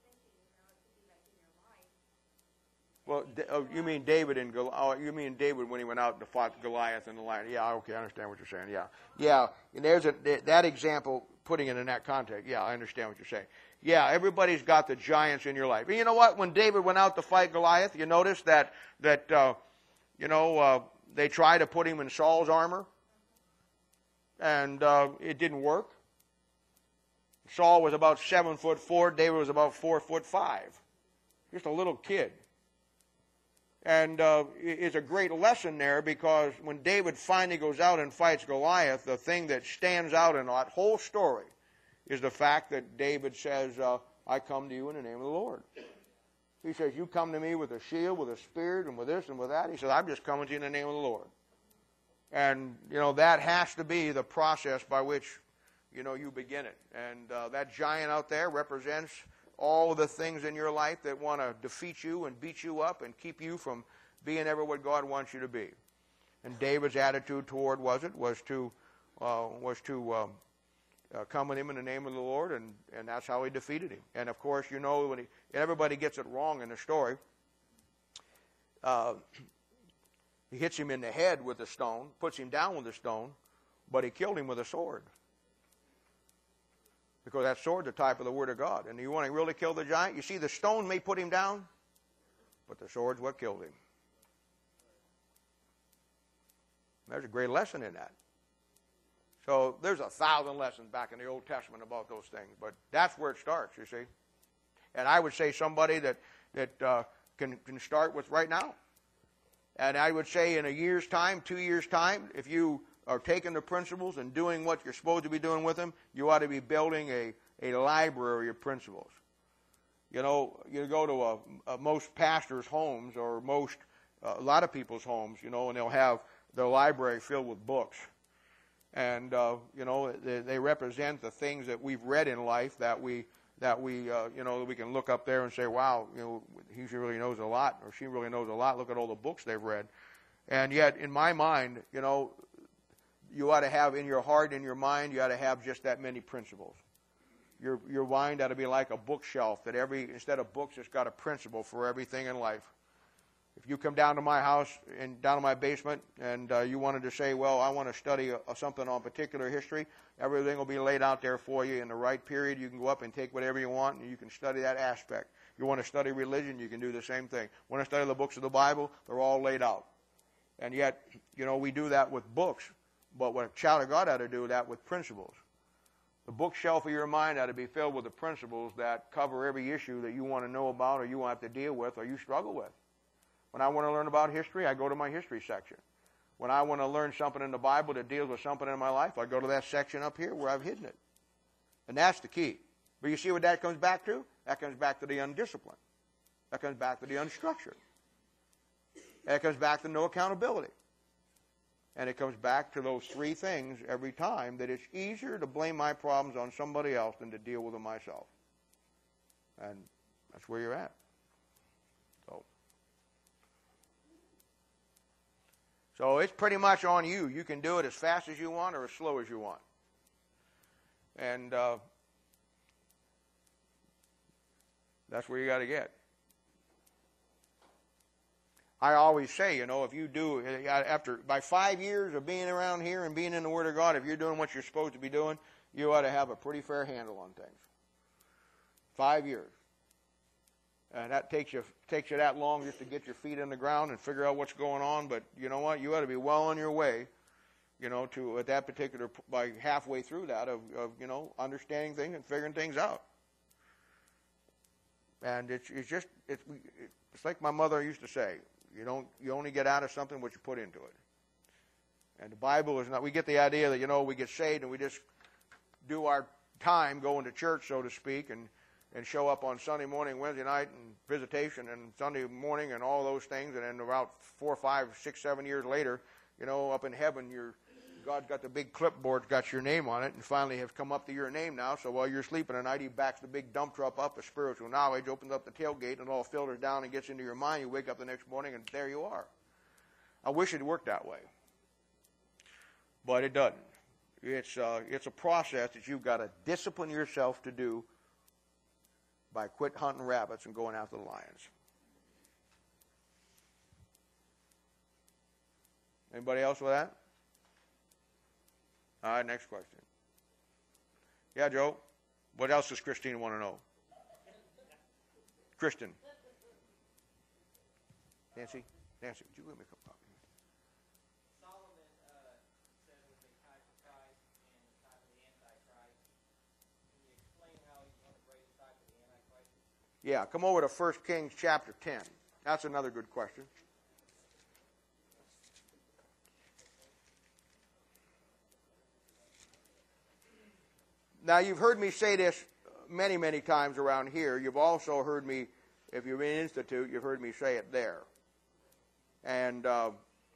Well, oh, you mean David and Goliath? Oh, you mean David when he went out to fight Goliath and the lion? Yeah, okay, I understand what you're saying. Yeah, yeah. And there's a that example, putting it in that context. Yeah, I understand what you're saying. Yeah, everybody's got the giants in your life. And you know what? When David went out to fight Goliath, you notice that that uh, you know uh, they tried to put him in Saul's armor, and uh, it didn't work. Saul was about seven foot four. David was about four foot five. Just a little kid. And uh, it's a great lesson there, because when David finally goes out and fights Goliath, the thing that stands out in that whole story is the fact that David says, uh, I come to you in the name of the Lord. He says, you come to me with a shield, with a spear, and with this and with that. He says, I'm just coming to you in the name of the Lord. And, you know, that has to be the process by which, you know, you begin it. And uh, that giant out there represents all of the things in your life that want to defeat you and beat you up and keep you from being ever what God wants you to be. And David's attitude toward was it was to uh, was to um, uh, come with him in the name of the Lord, and, and that's how he defeated him. And of course, you know, when he, everybody gets it wrong in the story. Uh, he hits him in the head with a stone, puts him down with a stone, but he killed him with a sword. Because that sword's a type of the Word of God. And you want to really kill the giant? You see, the stone may put him down, but the sword's what killed him. There's a great lesson in that. So there's a thousand lessons back in the Old Testament about those things. But that's where it starts, you see. And I would say somebody that, that uh, can, can start with right now. And I would say in a year's time, two years' time, if you are taking the principles and doing what you're supposed to be doing with them, you ought to be building a, a library of principles. You know, you go to a, a most pastors' homes or most, uh, a lot of people's homes, you know, and they'll have their library filled with books. And, uh, you know, they, they represent the things that we've read in life that we, that we, uh, you know, we can look up there and say, wow, you know, he really knows a lot, or she really knows a lot. Look at all the books they've read. And yet, in my mind, you know, you ought to have in your heart, in your mind, you ought to have just that many principles. Your your mind ought to be like a bookshelf, that every, instead of books, it's got a principle for everything in life. If you come down to my house and down to my basement and uh, you wanted to say, well, I want to study a, a something on particular history, everything will be laid out there for you in the right period. You can go up and take whatever you want, and you can study that aspect. You want to study religion, you can do the same thing. Want to study the books of the Bible, they're all laid out. And yet, you know, we do that with books. But what a child of God ought to do that with principles. The bookshelf of your mind ought to be filled with the principles that cover every issue that you want to know about, or you want to deal with, or you struggle with. When I want to learn about history, I go to my history section. When I want to learn something in the Bible that deals with something in my life, I go to that section up here where I've hidden it. And that's the key. But you see what that comes back to? That comes back to the undisciplined. That comes back to the unstructured. That comes back to no accountability. And it comes back to those three things every time, that it's easier to blame my problems on somebody else than to deal with them myself. And that's where you're at. So, so it's pretty much on you. You can do it as fast as you want or as slow as you want. And uh, that's where you got to get. I always say, you know, if you do, after, by five years of being around here and being in the Word of God, if you're doing what you're supposed to be doing, you ought to have a pretty fair handle on things. Five years. And that takes you, takes you that long just to get your feet in the ground and figure out what's going on, but you know what? You ought to be well on your way, you know, to, at that particular, by halfway through that, of, of you know, understanding things and figuring things out. And it's, it's just, it's, it's like my mother used to say, You don't. You only get out of something what you put into it. And the Bible is not. We get the idea that, you know, we get saved and we just do our time going to church, so to speak, and and show up on Sunday morning, Wednesday night, and visitation, and Sunday morning, and all those things, and then about four, five, six, seven years later, you know, up in heaven, you're God's got the big clipboard, got your name on it, and finally have come up to your name now. So while you're sleeping at night, he backs the big dump truck up of spiritual knowledge, opens up the tailgate, and it all filters down and gets into your mind. You wake up the next morning, and there you are. I wish it worked that way, but it doesn't. It's uh, it's a process that you've got to discipline yourself to do by quit hunting rabbits and going after the lions. Anybody else with that? All right, next question. Yeah, Joe? What else does Christine want to know? Kristen. Nancy? Nancy, would you give me a cup of coffee? Solomon uh, says there's a type of Christ and a type of the Antichrist. Can you explain how you want to break the type of the Antichrist? Yeah, come over to First Kings chapter ten. That's another good question. Now, you've heard me say this many, many times around here. You've also heard me, if you're in Institute, you've heard me say it there. And uh,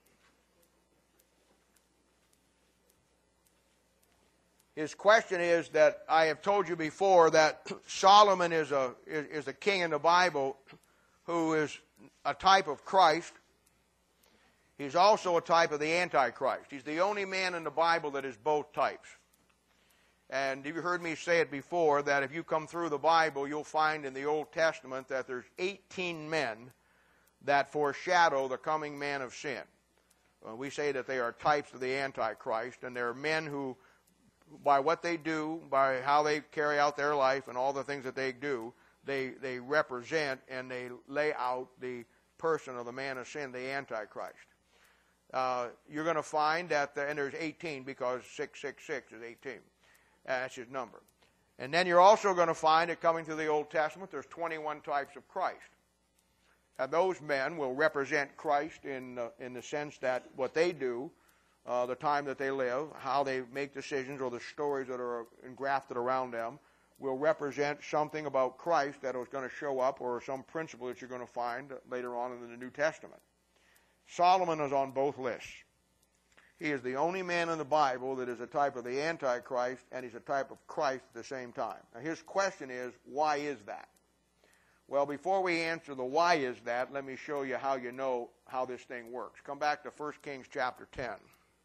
his question is that I have told you before that Solomon is a is, is a king in the Bible who is a type of Christ. He's also a type of the Antichrist. He's the only man in the Bible that is both types. And you've heard me say it before that if you come through the Bible, you'll find in the Old Testament that there's eighteen men that foreshadow the coming man of sin. Uh, we say that they are types of the Antichrist, and they're men who, by what they do, by how they carry out their life and all the things that they do, they, they represent and they lay out the person of the man of sin, the Antichrist. Uh, you're going to find that, the, and there's eighteen because six six six is eighteen. That's his number. And then you're also going to find that coming through the Old Testament, there's twenty-one types of Christ. And those men will represent Christ in, uh, in the sense that what they do, uh, the time that they live, how they make decisions, or the stories that are engrafted around them, will represent something about Christ that is going to show up, or some principle that you're going to find later on in the New Testament. Solomon is on both lists. He is the only man in the Bible that is a type of the Antichrist, and he's a type of Christ at the same time. Now, his question is, why is that? Well, before we answer the why is that, let me show you how you know how this thing works. Come back to First Kings chapter ten.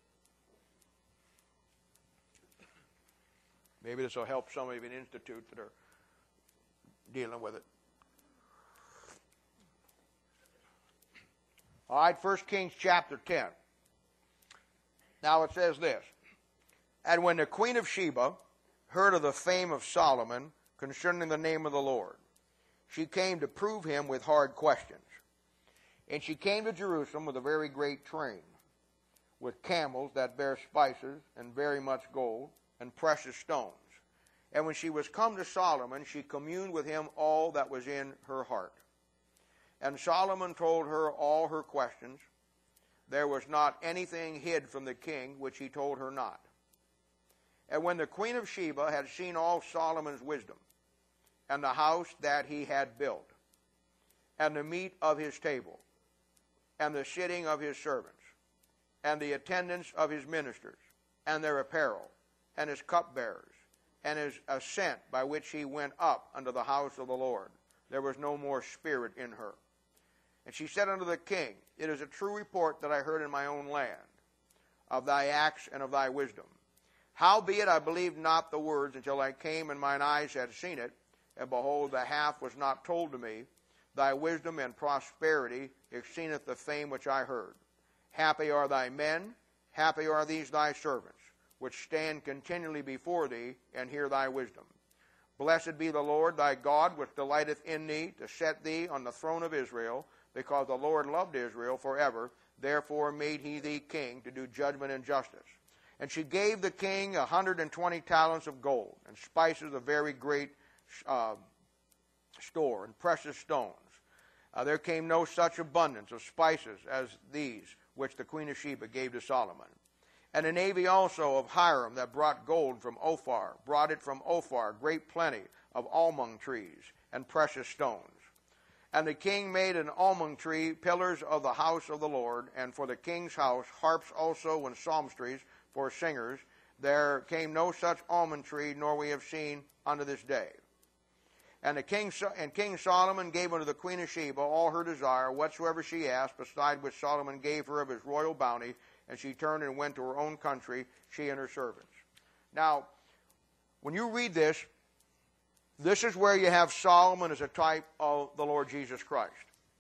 Maybe this will help some of you in Institute that are dealing with it. All right, First Kings chapter ten. Now it says this, and when the queen of Sheba heard of the fame of Solomon concerning the name of the Lord, she came to prove him with hard questions. And she came to Jerusalem with a very great train, with camels that bear spices, and very much gold, and precious stones. And when she was come to Solomon, she communed with him all that was in her heart. And Solomon told her all her questions. There was not anything hid from the king which he told her not. And when the queen of Sheba had seen all Solomon's wisdom, and the house that he had built, and the meat of his table, and the sitting of his servants, and the attendance of his ministers, and their apparel, and his cupbearers, and his ascent by which he went up unto the house of the Lord, there was no more spirit in her. And she said unto the king, It is a true report that I heard in my own land, of thy acts and of thy wisdom. Howbeit I believed not the words until I came and mine eyes had seen it, and behold, the half was not told to me. Thy wisdom and prosperity exceedeth the fame which I heard. Happy are thy men, happy are these thy servants, which stand continually before thee, and hear thy wisdom. Blessed be the Lord thy God, which delighteth in thee, to set thee on the throne of Israel, because the Lord loved Israel forever. Therefore made he thee king, to do judgment and justice. And she gave the king a hundred and twenty talents of gold, and spices of very great uh, store, and precious stones. Uh, there came no such abundance of spices as these, which the queen of Sheba gave to Solomon. And a navy also of Hiram that brought gold from Ophir, brought it from Ophir, great plenty of almond trees, and precious stones. And the king made an almond tree pillars of the house of the Lord, and for the king's house harps also and psalmistries for singers. There came no such almond tree, nor we have seen unto this day. And the king and King Solomon gave unto the queen of Sheba all her desire, whatsoever she asked, beside which Solomon gave her of his royal bounty, and she turned and went to her own country, she and her servants. Now, when you read this, this is where you have Solomon as a type of the Lord Jesus Christ.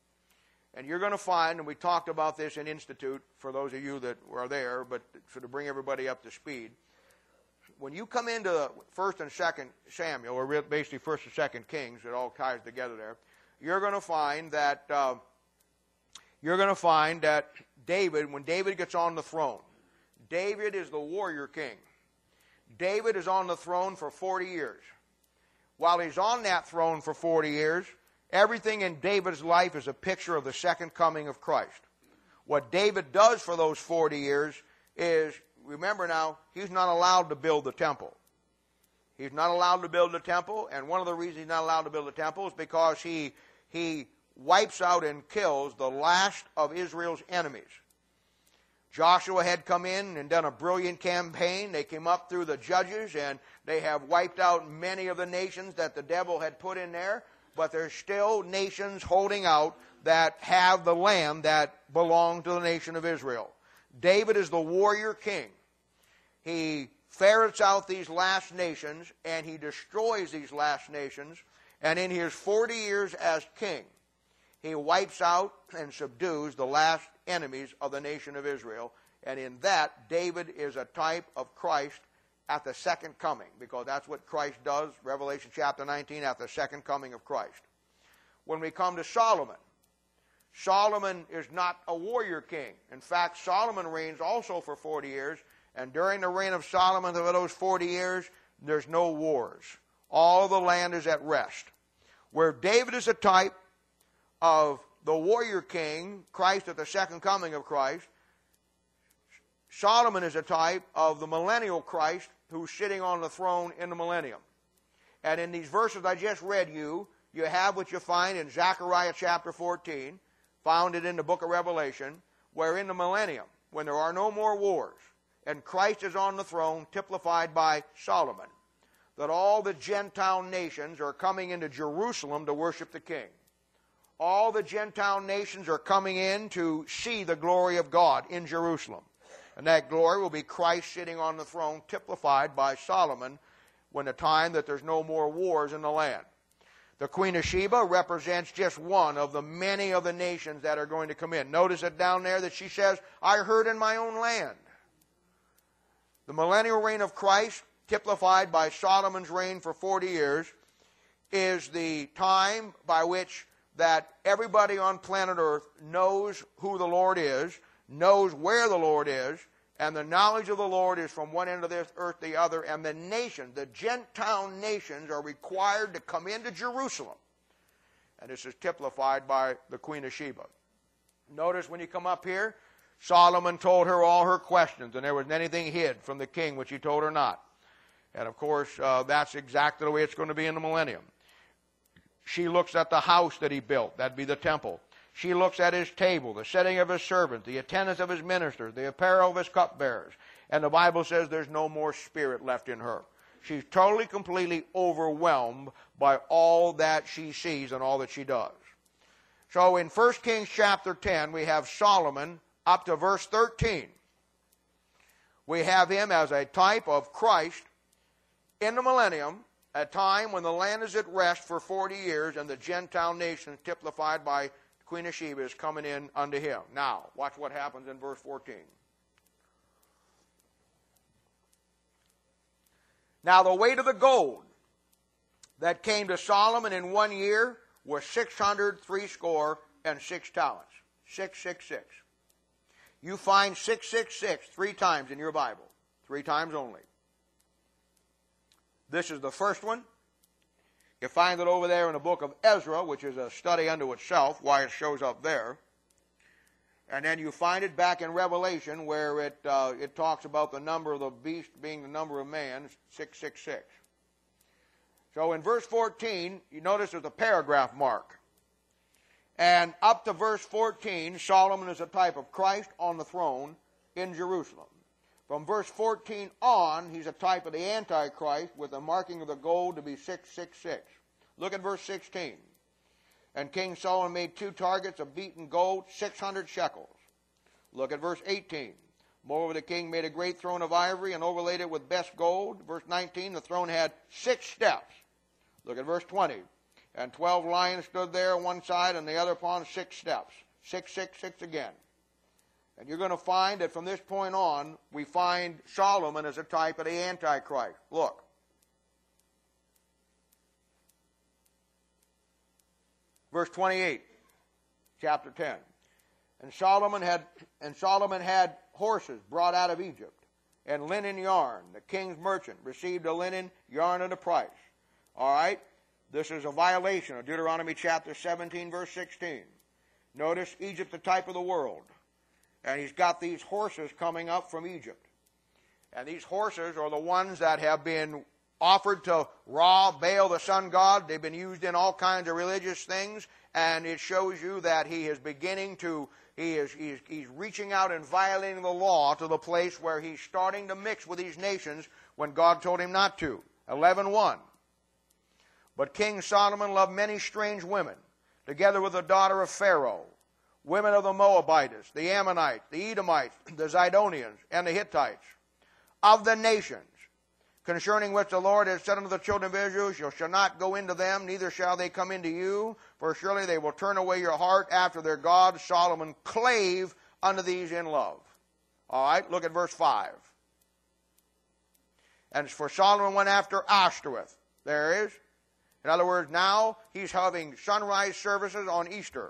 And you're going to find, and we talked about this in Institute, for those of you that were there, but so to bring everybody up to speed, when you come into First and Second Samuel, or basically First and Second Kings, it all ties together there, you're going to find that uh, you're going to find that David, when David gets on the throne, David is the warrior king. David is on the throne for forty years. While he's on that throne for forty years, everything in David's life is a picture of the second coming of Christ. What David does for those forty years is, remember now, he's not allowed to build the temple. He's not allowed to build the temple, and one of the reasons he's not allowed to build the temple is because he, he wipes out and kills the last of Israel's enemies. Joshua had come in and done a brilliant campaign. They came up through the judges, and they have wiped out many of the nations that the devil had put in there, but there's still nations holding out that have the land that belong to the nation of Israel. David is the warrior king. He ferrets out these last nations, and he destroys these last nations, and in his forty years as king, he wipes out and subdues the last enemies of the nation of Israel. And in that, David is a type of Christ at the second coming, because that's what Christ does, Revelation chapter nineteen, at the second coming of Christ. When we come to Solomon, Solomon is not a warrior king. In fact, Solomon reigns also for forty years, and during the reign of Solomon for those forty years, there's no wars. All the land is at rest. Where David is a type of the warrior king, Christ at the second coming of Christ, Solomon is a type of the millennial Christ who's sitting on the throne in the millennium. And in these verses I just read you, you have what you find in Zechariah chapter fourteen, found it in the book of Revelation, where in the millennium, when there are no more wars, and Christ is on the throne, typified by Solomon, that all the Gentile nations are coming into Jerusalem to worship the King. All the Gentile nations are coming in to see the glory of God in Jerusalem. And that glory will be Christ sitting on the throne, typified by Solomon, when the time that there's no more wars in the land. The Queen of Sheba represents just one of the many of the nations that are going to come in. Notice it down there that she says, I heard in my own land. The millennial reign of Christ, typified by Solomon's reign for forty years, is the time by which that everybody on planet Earth knows who the Lord is, knows where the Lord is, and the knowledge of the Lord is from one end of this earth to the other, and the nations, the Gentile nations, are required to come into Jerusalem And this is typified by the Queen of Sheba. Notice when you come up here, Solomon told her all her questions, and there wasn't anything hid from the king which he told her not. And of course, uh, that's exactly the way it's going to be in the millennium. She looks at the house that he built. That'd be the temple. She looks at his table, the setting of his servants, the attendance of his ministers, the apparel of his cupbearers. And the Bible says there's no more spirit left in her. She's totally, completely overwhelmed by all that she sees and all that she does. So in First Kings chapter ten, we have Solomon up to verse thirteen. We have him as a type of Christ in the millennium, a time when the land is at rest for forty years, and the Gentile nations, typified by Queen of Sheba, is coming in unto him. Now, watch what happens in verse fourteen. Now the weight of the gold that came to Solomon in one year was six hundred threescore and six talents. Six, six, six. You find six, six, six three times in your Bible. Three times only. This is the first one. You find it over there in the book of Ezra, which is a study unto itself, why it shows up there. And then you find it back in Revelation, where it uh, it talks about the number of the beast being the number of man, six six six. So in verse fourteen, you notice there's a paragraph mark. And up to verse fourteen, Solomon is a type of Christ on the throne in Jerusalem. From verse fourteen on, he's a type of the Antichrist with the marking of the gold to be six six six. Look at verse sixteen. And King Solomon made two targets of beaten gold, six hundred shekels. Look at verse eighteen. Moreover, the king made a great throne of ivory and overlaid it with best gold. Verse nineteen, the throne had six steps. Look at verse twenty. And twelve lions stood there on one side and the other upon six steps. Six, six, six again. And you're going to find that from this point on, we find Solomon as a type of the Antichrist. Look. Verse twenty-eight, chapter ten. And Solomon had and Solomon had horses brought out of Egypt, and linen yarn. The king's merchant received a linen yarn at a price. All right? This is a violation of Deuteronomy chapter seventeen, verse sixteen. Notice Egypt, the type of the world. And he's got these horses coming up from Egypt. And these horses are the ones that have been offered to Ra, Baal, the sun god. They've been used in all kinds of religious things. And it shows you that he is beginning to, he is he's, he's reaching out and violating the law to the place where he's starting to mix with these nations when God told him not to. eleven one. But King Solomon loved many strange women, together with the daughter of Pharaoh, women of the Moabites, the Ammonites, the Edomites, the Zidonians, and the Hittites, of the nations, concerning which the Lord has said unto the children of Israel, you shall not go into them, neither shall they come into you, for surely they will turn away your heart after their God. Solomon clave unto these in love. All right, look at verse five. And for Solomon went after Ashtoreth. There is. In other words, now he's having sunrise services on Easter.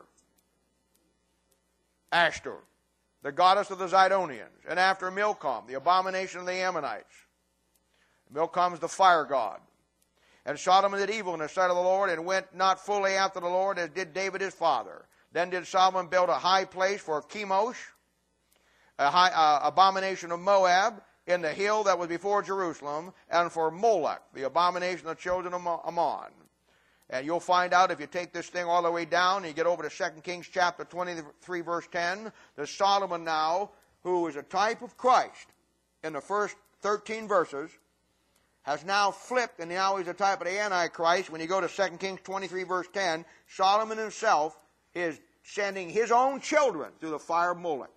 Ashtor, the goddess of the Zidonians, and after Milcom, the abomination of the Ammonites. Milcom is the fire god. And Solomon did evil in the sight of the Lord, and went not fully after the Lord, as did David his father. Then did Solomon build a high place for Chemosh, a high uh, abomination of Moab, in the hill that was before Jerusalem, and for Molech, the abomination of the children of Ammon. And you'll find out if you take this thing all the way down, and you get over to Second Kings chapter twenty-three, verse ten, that Solomon now, who is a type of Christ in the first thirteen verses, has now flipped, and now he's a type of the Antichrist. When you go to Second Kings twenty-three, verse ten, Solomon himself is sending his own children through the fire of Molech.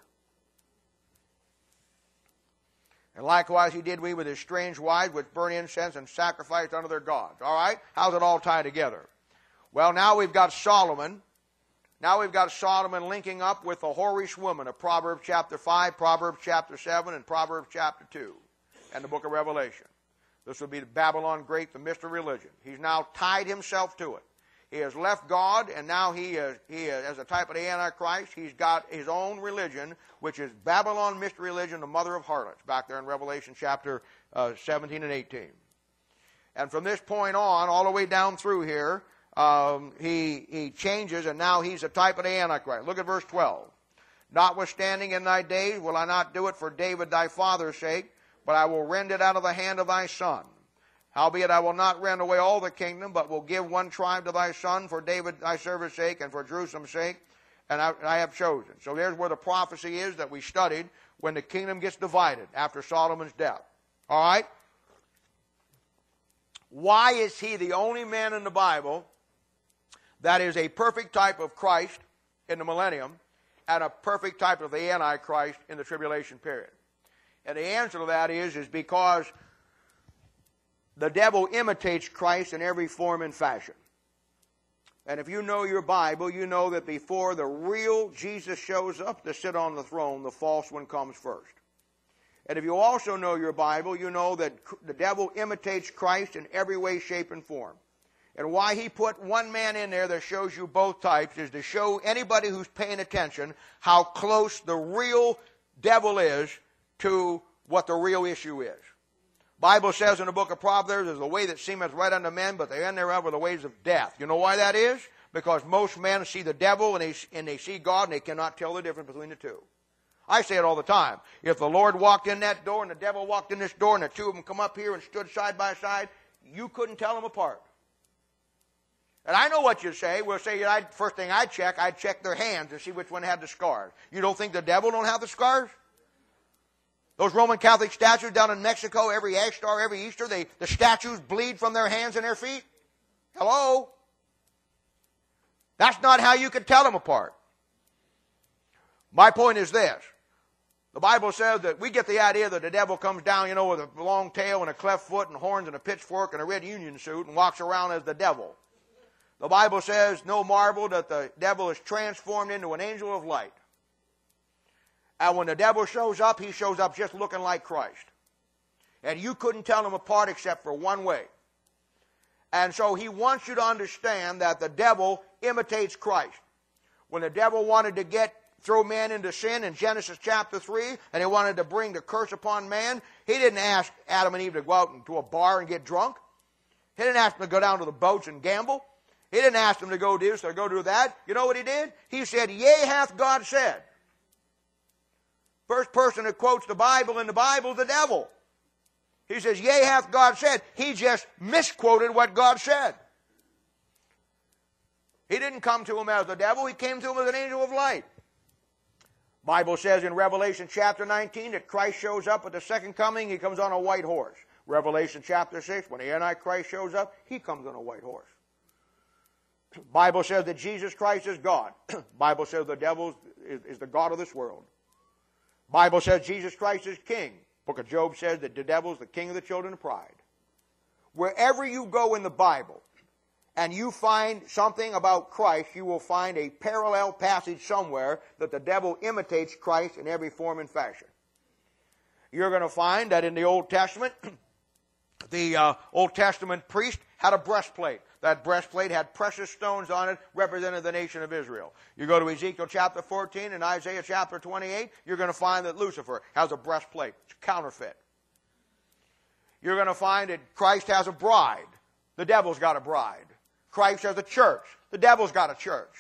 And likewise he did we with his strange wives, which burn incense and sacrificed unto their gods. All right? How's it all tie together? Well, now we've got Solomon. Now we've got Solomon linking up with the whorish woman of Proverbs chapter five, Proverbs chapter seven, and Proverbs chapter two, and the book of Revelation. This would be Babylon Great, the mystery religion. He's now tied himself to it. He has left God, and now he is, he is, as a type of the Antichrist, he's got his own religion, which is Babylon mystery religion, the mother of harlots, back there in Revelation chapter uh, seventeen and eighteen. And from this point on, all the way down through here, um, he, he changes, and now he's a type of the Antichrist. Look at verse twelve. Notwithstanding in thy days will I not do it for David thy father's sake, but I will rend it out of the hand of thy son. Howbeit I will not rend away all the kingdom, but will give one tribe to thy son for David thy servant's sake and for Jerusalem's sake, and I, I have chosen. So there's where the prophecy is that we studied when the kingdom gets divided after Solomon's death. All right? Why is he the only man in the Bible that is a perfect type of Christ in the millennium and a perfect type of the Antichrist in the tribulation period? And the answer to that is, is because the devil imitates Christ in every form and fashion. And if you know your Bible, you know that before the real Jesus shows up to sit on the throne, the false one comes first. And if you also know your Bible, you know that the devil imitates Christ in every way, shape, and form. And why he put one man in there that shows you both types is to show anybody who's paying attention how close the real devil is to what the real issue is. Bible says in the book of Proverbs, there's a way that seemeth right unto men, but the end thereof are the ways of death. You know why that is? Because most men see the devil and they, and they see God and they cannot tell the difference between the two. I say it all the time. If the Lord walked in that door and the devil walked in this door and the two of them come up here and stood side by side, you couldn't tell them apart. And I know what you say. We'll say, I, first thing I'd check, I'd check their hands to see which one had the scars. You don't think the devil don't have the scars? Those Roman Catholic statues down in Mexico, every Ash Star, every Easter, they, the statues bleed from their hands and their feet? Hello? That's not how you can tell them apart. My point is this. The Bible says that we get the idea that the devil comes down, you know, with a long tail and a cleft foot and horns and a pitchfork and a red union suit and walks around as the devil. The Bible says, no marvel that the devil is transformed into an angel of light. And when the devil shows up, he shows up just looking like Christ. And you couldn't tell him apart except for one way. And so he wants you to understand that the devil imitates Christ. When the devil wanted to get throw man into sin in Genesis chapter three, and he wanted to bring the curse upon man, he didn't ask Adam and Eve to go out into a bar and get drunk. He didn't ask them to go down to the boats and gamble. He didn't ask them to go do this or go do that. You know what he did? He said, yea, hath God said. First person that quotes the Bible in the Bible is the devil. He says, yea, hath God said. He just misquoted what God said. He didn't come to him as the devil. He came to him as an angel of light. Bible says in Revelation chapter nineteen that Christ shows up at the second coming. He comes on a white horse. Revelation chapter six, when the Antichrist shows up, he comes on a white horse. Bible says that Jesus Christ is God. Bible says the devil is, is the God of this world. Bible says Jesus Christ is king. Book of Job says that the devil is the king of the children of pride. Wherever you go in the Bible and you find something about Christ, you will find a parallel passage somewhere that the devil imitates Christ in every form and fashion. You're going to find that in the Old Testament, the uh, Old Testament priest had a breastplate. That breastplate had precious stones on it, represented the nation of Israel. You go to Ezekiel chapter fourteen and Isaiah chapter twenty-eight, you're going to find that Lucifer has a breastplate. It's counterfeit. You're going to find that Christ has a bride. The devil's got a bride. Christ has a church. The devil's got a church.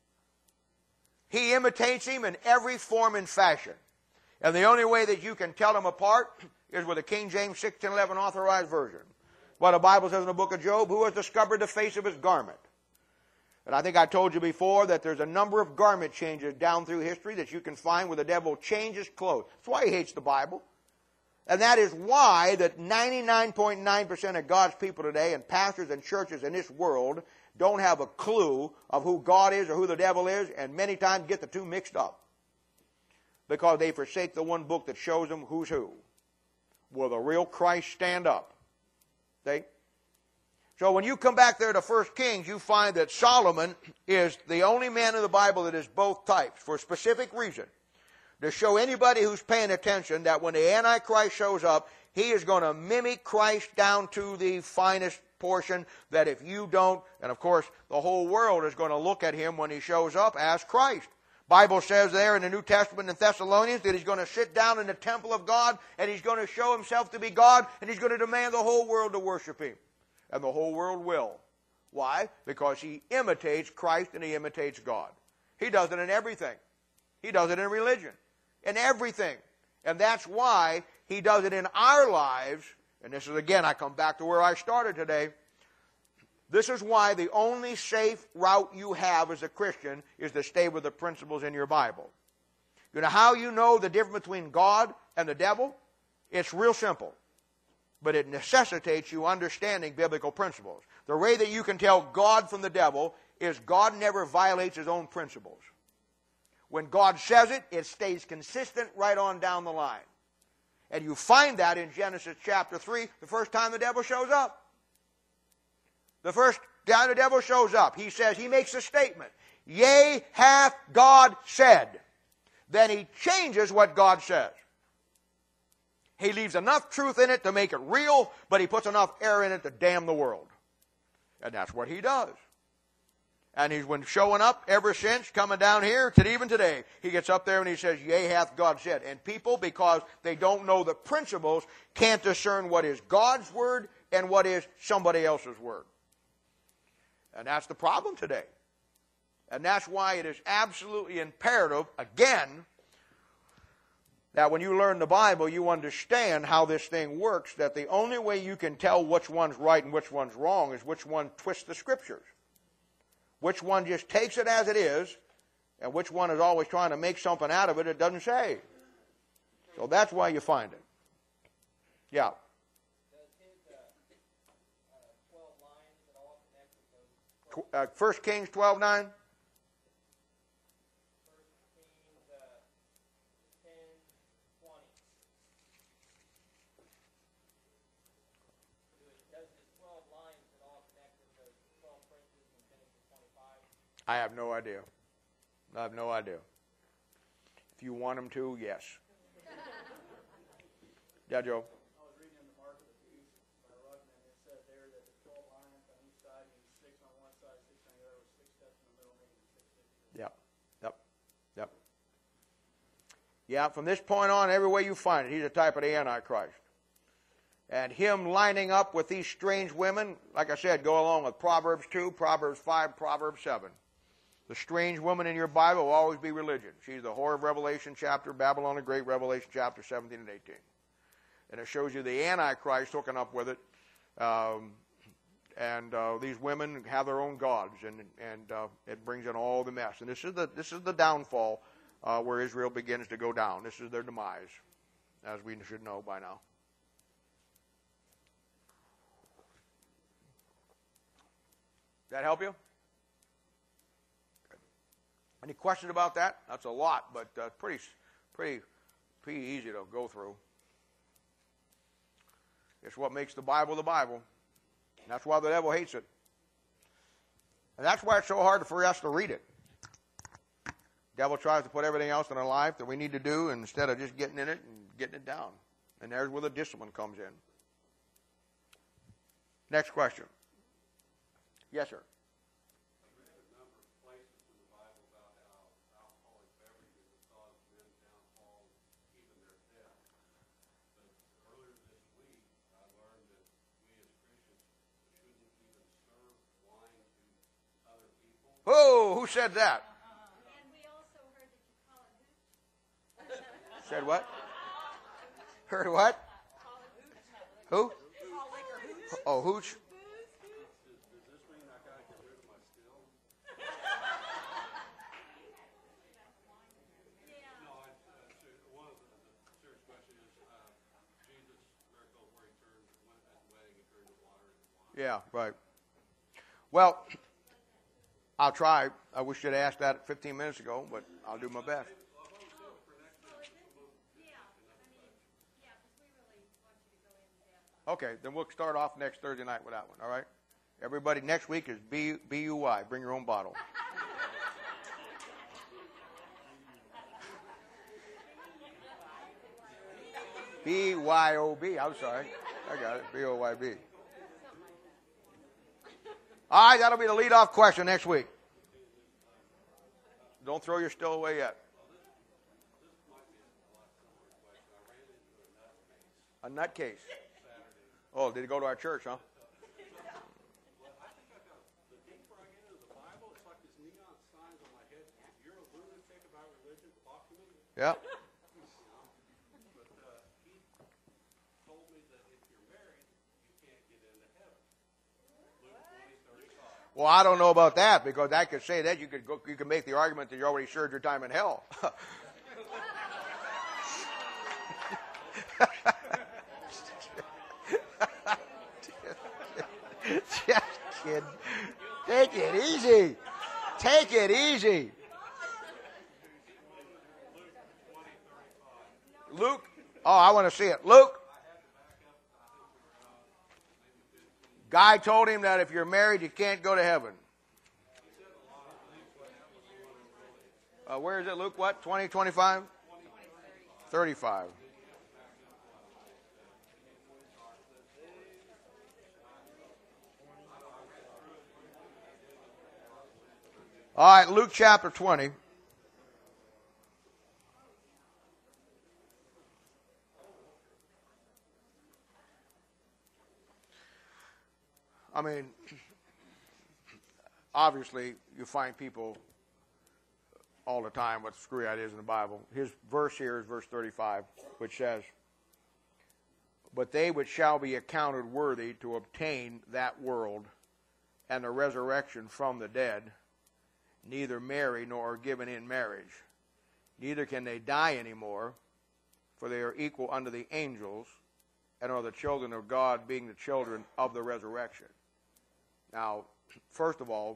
He imitates him in every form and fashion. And the only way that you can tell them apart is with a King James sixteen eleven authorized version. What the Bible says in the book of Job, who has discovered the face of his garment? And I think I told you before that there's a number of garment changes down through history that you can find where the devil changes clothes. That's why he hates the Bible. And that is why that ninety-nine point nine percent of God's people today and pastors and churches in this world don't have a clue of who God is or who the devil is, and many times get the two mixed up. Because they forsake the one book that shows them who's who. Will the real Christ stand up? See? So when you come back there to First Kings, you find that Solomon is the only man in the Bible that is both types for a specific reason. To show anybody who's paying attention that when the Antichrist shows up, he is going to mimic Christ down to the finest portion, that if you don't, and of course the whole world is going to look at him when he shows up as Christ. Bible says there in the New Testament in Thessalonians that he's going to sit down in the temple of God and he's going to show himself to be God and he's going to demand the whole world to worship him. And the whole world will. Why? Because he imitates Christ and he imitates God. He does it in everything. He does it in religion, in everything. And that's why he does it in our lives. And this is, again, I come back to where I started today. This is why the only safe route you have as a Christian is to stay with the principles in your Bible. You know how you know the difference between God and the devil? It's real simple. But it necessitates you understanding biblical principles. The way that you can tell God from the devil is God never violates his own principles. When God says it, it stays consistent right on down the line. And you find that in Genesis chapter three, the first time the devil shows up. The first time the devil shows up, he says, he makes a statement. Yea, hath God said. Then he changes what God says. He leaves enough truth in it to make it real, but he puts enough error in it to damn the world. And that's what he does. And he's been showing up ever since, coming down here, to even today. He gets up there and he says, yea, hath God said. And people, because they don't know the principles, can't discern what is God's word and what is somebody else's word. And that's the problem today. And that's why it is absolutely imperative, again, that when you learn the Bible, you understand how this thing works, that the only way you can tell which one's right and which one's wrong is which one twists the Scriptures. Which one just takes it as it is, and which one is always trying to make something out of it it doesn't say. So that's why you find it. Yeah. Uh, First Kings twelve nine. I have no idea. I have no idea. If you want them to, yes. Yeah, Joe. I was reading in the Mark of the Beast by Rugman, and it said there that the twelve lions on each side, and six on one side, six on the other, with six steps in the middle, making six fifty. Yep. Yep. Yep. Yeah, from this point on, every way you find it, he's a type of the Antichrist. And him lining up with these strange women, like I said, go along with Proverbs two, Proverbs five, Proverbs seven. The strange woman in your Bible will always be religion. She's the whore of Revelation chapter, Babylon the Great, Revelation chapter seventeen and eighteen. And it shows you the Antichrist hooking up with it. Um, and uh, these women have their own gods, and and uh, it brings in all the mess. And this is the this is the downfall uh, where Israel begins to go down. This is their demise, as we should know by now. Does that help you? Any questions about that? That's a lot, but uh, pretty, pretty, pretty easy to go through. It's what makes the Bible the Bible. And that's why the devil hates it. And that's why it's so hard for us to read it. The devil tries to put everything else in our life that we need to do instead of just getting in it and getting it down. And there's where the discipline comes in. Next question. Yes, sir. Oh, who said that? And we also heard that you call it hooch. Said what? Heard what? Who? Oh, hooch. Yeah, right. Well, I'll try. I wish you'd asked that fifteen minutes ago, but I'll do my best. Okay, then we'll start off next Thursday night with that one, all right? Everybody, next week is B, B U Y. Bring your own bottle. B Y O B. I'm sorry. I got it. B O Y B. All right, that'll be the lead-off question next week. Don't throw your still away yet. A nutcase. Oh, did he go to our church, huh? Yeah. But uh, he told me that if you're married, you can't get into heaven. Luke twenty thirty-five. Well, I don't know about that, because I could say that you could go, you could make the argument that you already served your time in hell. Just kidding. Take it easy. Take it easy. Luke. Oh, I want to see it. Luke. Guy told him that if you're married, you can't go to heaven. Uh, where is it, Luke? What? twenty, twenty-five? thirty-five. All right, Luke chapter twenty. I mean, obviously, you find people all the time what screwy ideas in the Bible. His verse here is verse thirty-five, which says, "But they which shall be accounted worthy to obtain that world and the resurrection from the dead, neither marry nor are given in marriage. Neither can they die any more, for they are equal unto the angels, and are the children of God, being the children of the resurrection." Now, first of all,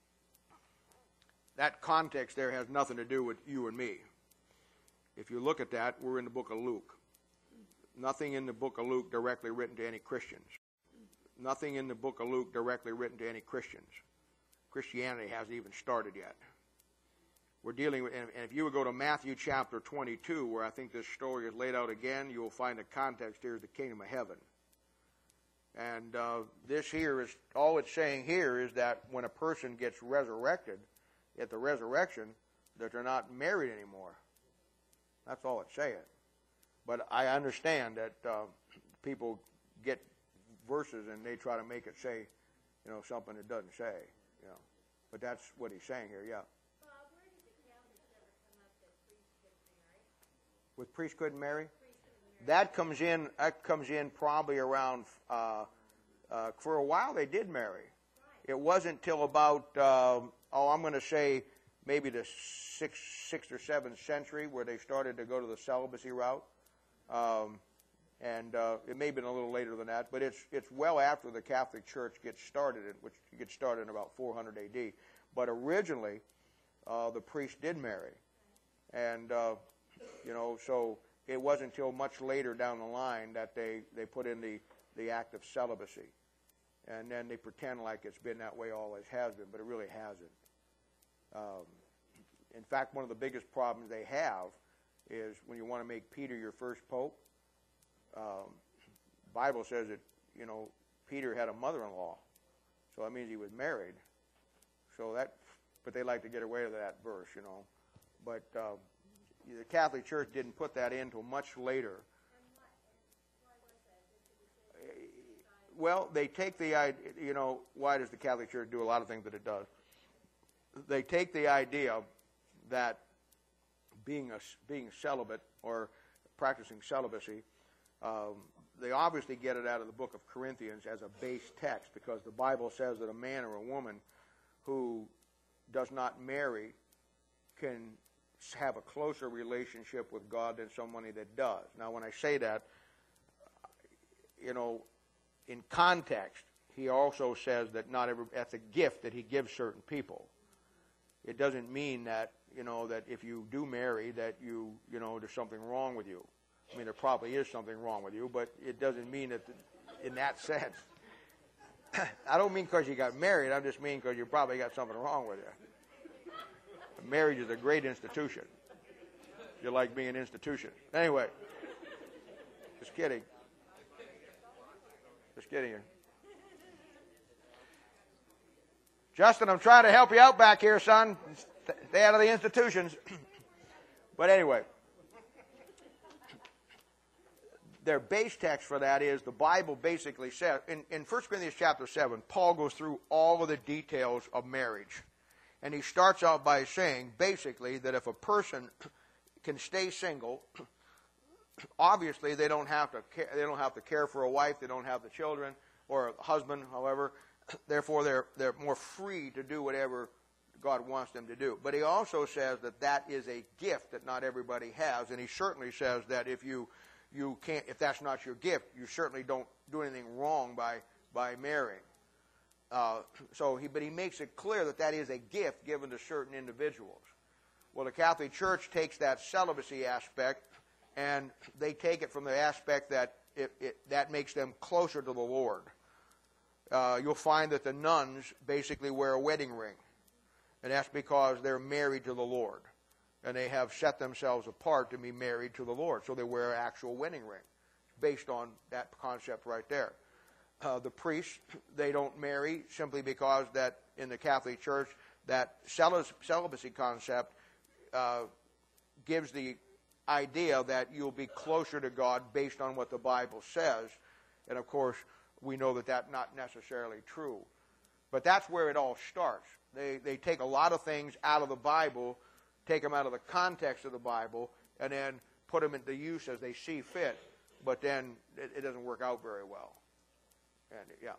that context there has nothing to do with you and me. If you look at that, we're in the book of Luke. Nothing in the book of Luke directly written to any Christians. Nothing in the book of Luke directly written to any Christians. Christianity hasn't even started yet. We're dealing with, and if you would go to Matthew chapter twenty-two, where I think this story is laid out again, you will find the context here is the kingdom of heaven. And uh, this here is, all it's saying here is that when a person gets resurrected, at the resurrection, that they're not married anymore. That's all it's saying. But I understand that uh, people get verses and they try to make it say, you know, something it doesn't say, you know. But that's what he's saying here, yeah. Bob, where did the Catholics ever come up that priests couldn't marry? With priests couldn't marry? Priests couldn't marry. That comes in. That comes in probably around. Uh, uh, for a while, they did marry. It wasn't till about. Uh, oh, I'm going to say maybe the sixth, sixth or seventh century where they started to go to the celibacy route. Um, and uh, it may have been a little later than that, but it's it's well after the Catholic Church gets started, which gets started in about four hundred A D. But originally, uh, the priests did marry, and uh, you know, so it wasn't until much later down the line that they, they put in the, the act of celibacy, and then they pretend like it's been that way always has been, but it really hasn't. Um, in fact, one of the biggest problems they have is when you want to make Peter your first pope. Um, Bible says that, you know, Peter had a mother-in-law, so that means he was married. So that, but they like to get away with that verse, you know. But uh, the Catholic Church didn't put that in until much later. Well, they take the idea, you know, why does the Catholic Church do a lot of things that it does? They take the idea that being a being celibate or practicing celibacy, um, they obviously get it out of the book of Corinthians as a base text, because the Bible says that a man or a woman who does not marry can have a closer relationship with God than somebody that does. Now, when I say that, you know, in context, he also says that not every, that's a gift that he gives certain people. It doesn't mean that, you know, that if you do marry that you, you know, there's something wrong with you. I mean, there probably is something wrong with you, but it doesn't mean that in that sense. I don't mean because you got married. I just mean because you probably got something wrong with you. Marriage is a great institution. You like being an institution. Anyway, just kidding. Just kidding you. Justin, I'm trying to help you out back here, son. Stay out of the institutions. But anyway, their base text for that is the Bible basically says, in, in First Corinthians chapter seven, Paul goes through all of the details of marriage. And he starts out by saying, basically, that if a person can stay single. Obviously, they don't have to care, they don't have to care for a wife. They don't have the children or a husband. However, therefore they're they're more free to do whatever God wants them to do. But he also says that that is a gift that not everybody has, and he certainly says that if you you can't, if that's not your gift, you certainly don't do anything wrong by by marrying. Uh, so he, but he makes it clear that that is a gift given to certain individuals. Well, the Catholic Church takes that celibacy aspect, and they take it from the aspect that it, it, that makes them closer to the Lord. Uh, you'll find that the nuns basically wear a wedding ring, and that's because they're married to the Lord, and they have set themselves apart to be married to the Lord. So they wear an actual wedding ring, based on that concept right there. Uh, the priests, they don't marry simply because that in the Catholic Church, that celibacy concept uh, gives the idea that you'll be closer to God based on what the Bible says. And of course, we know that that's not necessarily true. But that's where it all starts. They, they take a lot of things out of the Bible, take them out of the context of the Bible, and then put them into use as they see fit. But then it, it doesn't work out very well. And yeah.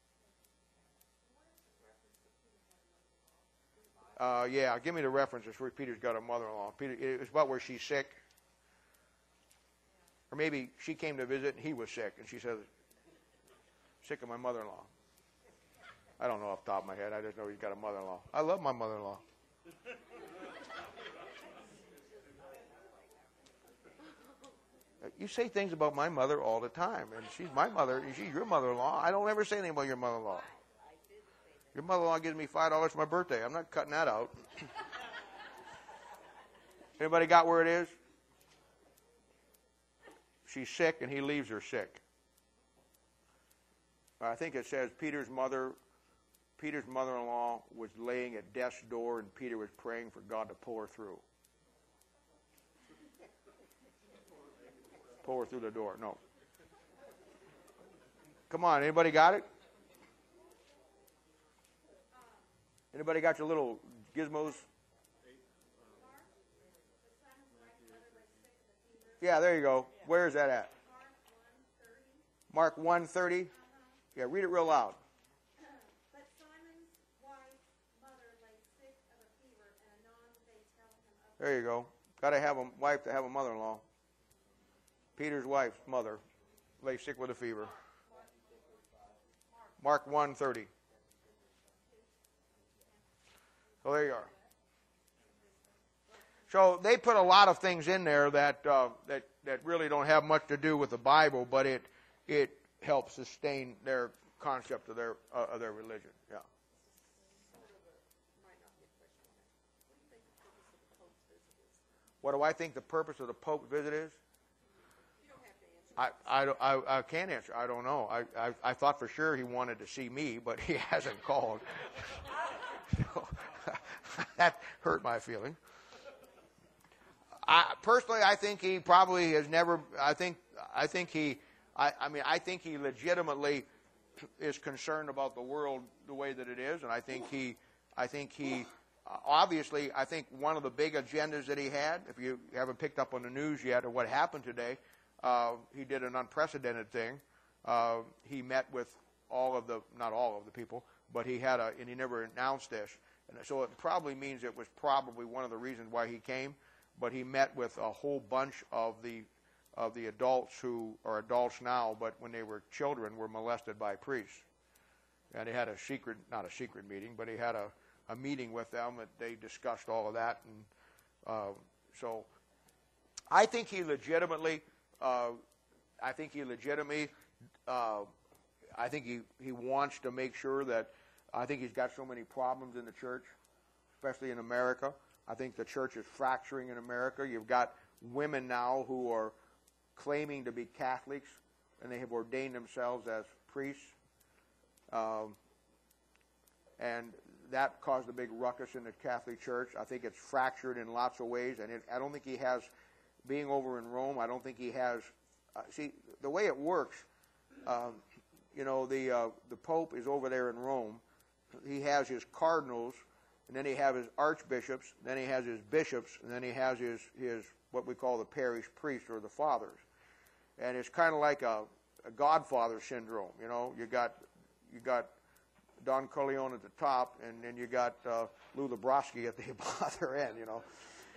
Uh, yeah, give me the reference. It's where Peter's got a mother-in-law. Peter, it's about where she's sick. Or maybe she came to visit and he was sick, and she says, sick of my mother-in-law. I don't know off the top of my head. I just know he's got a mother-in-law. I love my mother-in-law. You say things about my mother all the time, and she's my mother, and she's your mother-in-law. I don't ever say anything about your mother-in-law. Your mother-in-law gives me five dollars for my birthday. I'm not cutting that out. Anybody got where it is? She's sick, and he leaves her sick. I think it says Peter's mother, Peter's mother-in-law was laying at death's door, and Peter was praying for God to pull her through. Pull her through the door. No. Come on, anybody got it? Anybody got your little gizmos? Yeah, there you go. Where is that at? Mark one thirty. Yeah, read it real loud. But Simon's wife's mother lay sick of a fever, and anon they tell him of There you go. Got to have a wife to have a mother-in-law. Peter's wife's mother lay sick with a fever. Mark one thirty. So there you are. So they put a lot of things in there that uh, that that really don't have much to do with the Bible, but it it helps sustain their concept of their uh, of their religion. Yeah. What do I think the purpose of the Pope's visit is? I, I, I, I can't answer. I don't know. I, I, I thought for sure he wanted to see me, but he hasn't called. That hurt my feeling. I, personally, I think he probably has never. I think. I think he. I, I mean, I think he legitimately is concerned about the world the way that it is, and I think he. I think he. Uh, obviously, I think one of the big agendas that he had, if you haven't picked up on the news yet or what happened today, uh, he did an unprecedented thing. Uh, he met with all of the, not all of the people, but he had a, and he never announced this. And so it probably means it was probably one of the reasons why he came. But he met with a whole bunch of the of the adults who are adults now, but when they were children were molested by priests. And he had a secret, not a secret meeting, but he had a, a meeting with them that they discussed all of that. And uh, so I think he legitimately, uh, I think he legitimately, uh, I think he, he wants to make sure that, I think he's got so many problems in the church, especially in America. I think the church is fracturing in America. You've got women now who are claiming to be Catholics, and they have ordained themselves as priests. Um, and that caused a big ruckus in the Catholic Church. I think it's fractured in lots of ways, and it, I don't think he has, being over in Rome, I don't think he has, uh, see, the way it works, um, you know, the uh, the Pope is over there in Rome. He has his cardinals, and then he has his archbishops, then he has his bishops, and then he has his, his what we call the parish priests or the fathers. And it's kind of like a, a Godfather syndrome, you know. You got you got Don Corleone at the top, and then you got uh, Lou Lebroski at the other end, you know.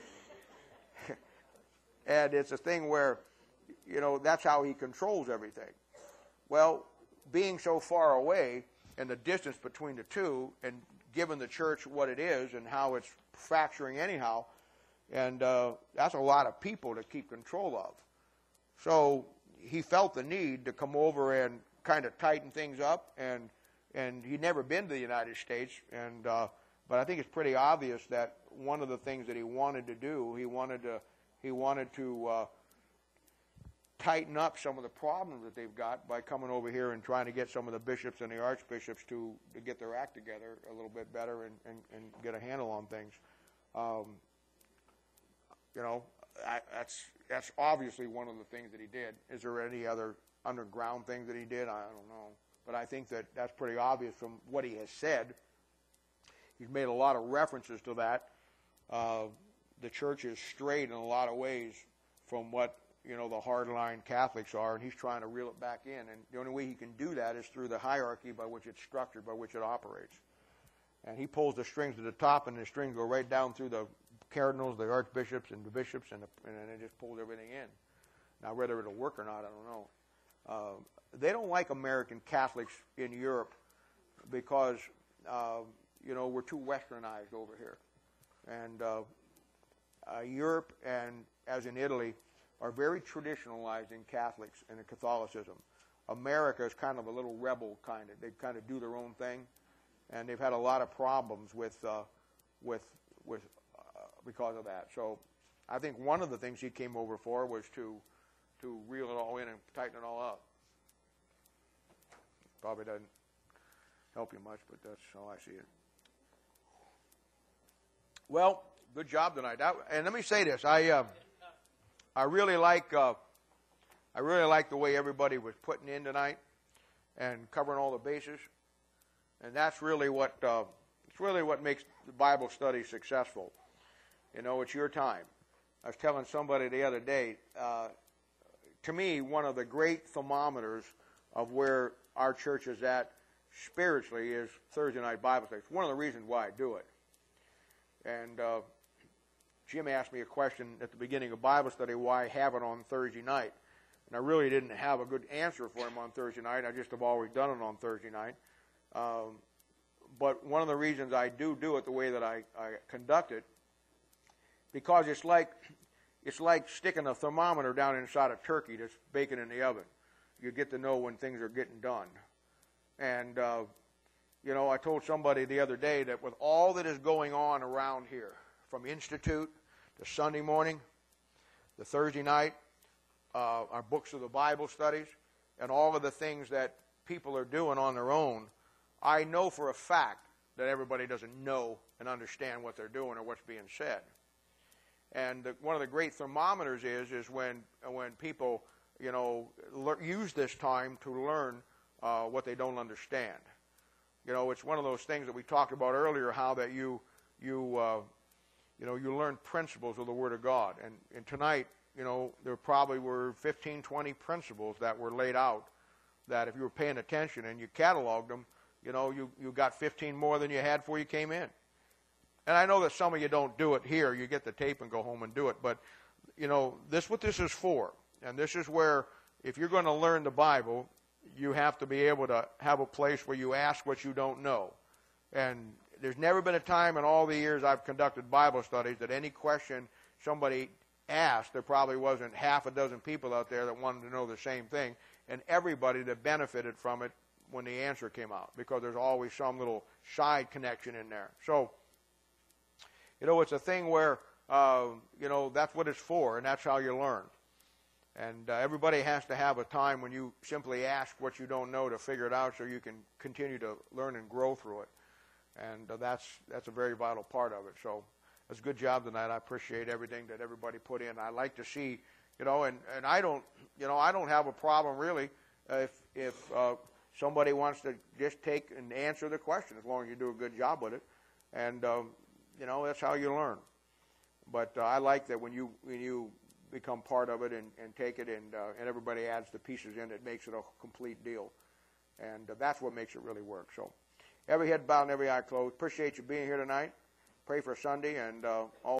And it's a thing where, you know, that's how he controls everything. Well, being so far away and the distance between the two, and given the church what it is and how it's fracturing anyhow, and uh, that's a lot of people to keep control of. So he felt the need to come over and kind of tighten things up, and and he'd never been to the United States, and uh, but I think it's pretty obvious that one of the things that he wanted to do, he wanted to he wanted to uh, tighten up some of the problems that they've got by coming over here and trying to get some of the bishops and the archbishops to, to get their act together a little bit better and, and, and get a handle on things. Um, you know, I, that's that's obviously one of the things that he did. Is there any other underground things that he did? I don't know. But I think that that's pretty obvious from what he has said. He's made a lot of references to that. Uh, the church is strayed in a lot of ways from what, you know, the hardline Catholics are, and he's trying to reel it back in. And the only way he can do that is through the hierarchy by which it's structured, by which it operates. And he pulls the strings to the top, and the strings go right down through the cardinals, the archbishops, and the bishops, and, the, and it just pulls everything in. Now, whether it'll work or not, I don't know. Uh, they don't like American Catholics in Europe because, uh, you know, we're too westernized over here. And uh, uh, Europe, and as in Italy, are very traditionalized in Catholics and in Catholicism. America is kind of a little rebel kind of. They kind of do their own thing, and they've had a lot of problems with, uh, with, with, uh, because of that. So, I think one of the things he came over for was to, to reel it all in and tighten it all up. Probably doesn't help you much, but that's how I see it. Well, good job tonight. I, and let me say this: I, uh, I really like, uh, I really like the way everybody was putting in tonight and covering all the bases. And that's really what, uh, it's really what makes the Bible study successful. You know, it's your time. I was telling somebody the other day, uh, to me, one of the great thermometers of where our church is at spiritually is Thursday night Bible study. It's one of the reasons why I do it. And uh, Jim asked me a question at the beginning of Bible study, why I have it on Thursday night. And I really didn't have a good answer for him on Thursday night. I just have always done it on Thursday night. Um, but one of the reasons I do do it the way that I, I conduct it, because it's like it's like sticking a thermometer down inside a turkey that's baking in the oven. You get to know when things are getting done. And, uh, you know, I told somebody the other day that with all that is going on around here, from Institute to Sunday morning, the Thursday night, uh, our books of the Bible studies, and all of the things that people are doing on their own, I know for a fact that everybody doesn't know and understand what they're doing or what's being said. And the, one of the great thermometers is is when when people, you know, le- use this time to learn uh, what they don't understand. You know, it's one of those things that we talked about earlier, how that you you uh, you know you learn principles of the Word of God. And, and tonight, you know, there probably were fifteen, twenty principles that were laid out that if you were paying attention and you cataloged them, you know, you, you got fifteen more than you had before you came in. And I know that some of you don't do it here. You get the tape and go home and do it. But, you know, this is what this is for. And this is where, if you're going to learn the Bible, you have to be able to have a place where you ask what you don't know. And there's never been a time in all the years I've conducted Bible studies that any question somebody asked, there probably wasn't half a dozen people out there that wanted to know the same thing, and everybody that benefited from it when the answer came out, because there's always some little side connection in there. So, you know, it's a thing where, uh, you know, that's what it's for, and that's how you learn. And uh, everybody has to have a time when you simply ask what you don't know to figure it out so you can continue to learn and grow through it. And uh, that's that's a very vital part of it. So it's a good job tonight. I appreciate everything that everybody put in. I like to see, you know, and, and I don't, you know, I don't have a problem really uh, if, if uh, somebody wants to just take and answer the question, as long as you do a good job with it. And um, you know, that's how you learn. But uh, I like that when you when you become part of it and, and take it and uh, and everybody adds the pieces in, it makes it a complete deal. And uh, that's what makes it really work. So every head bowed and every eye closed. Appreciate you being here tonight. Pray for Sunday and uh, all.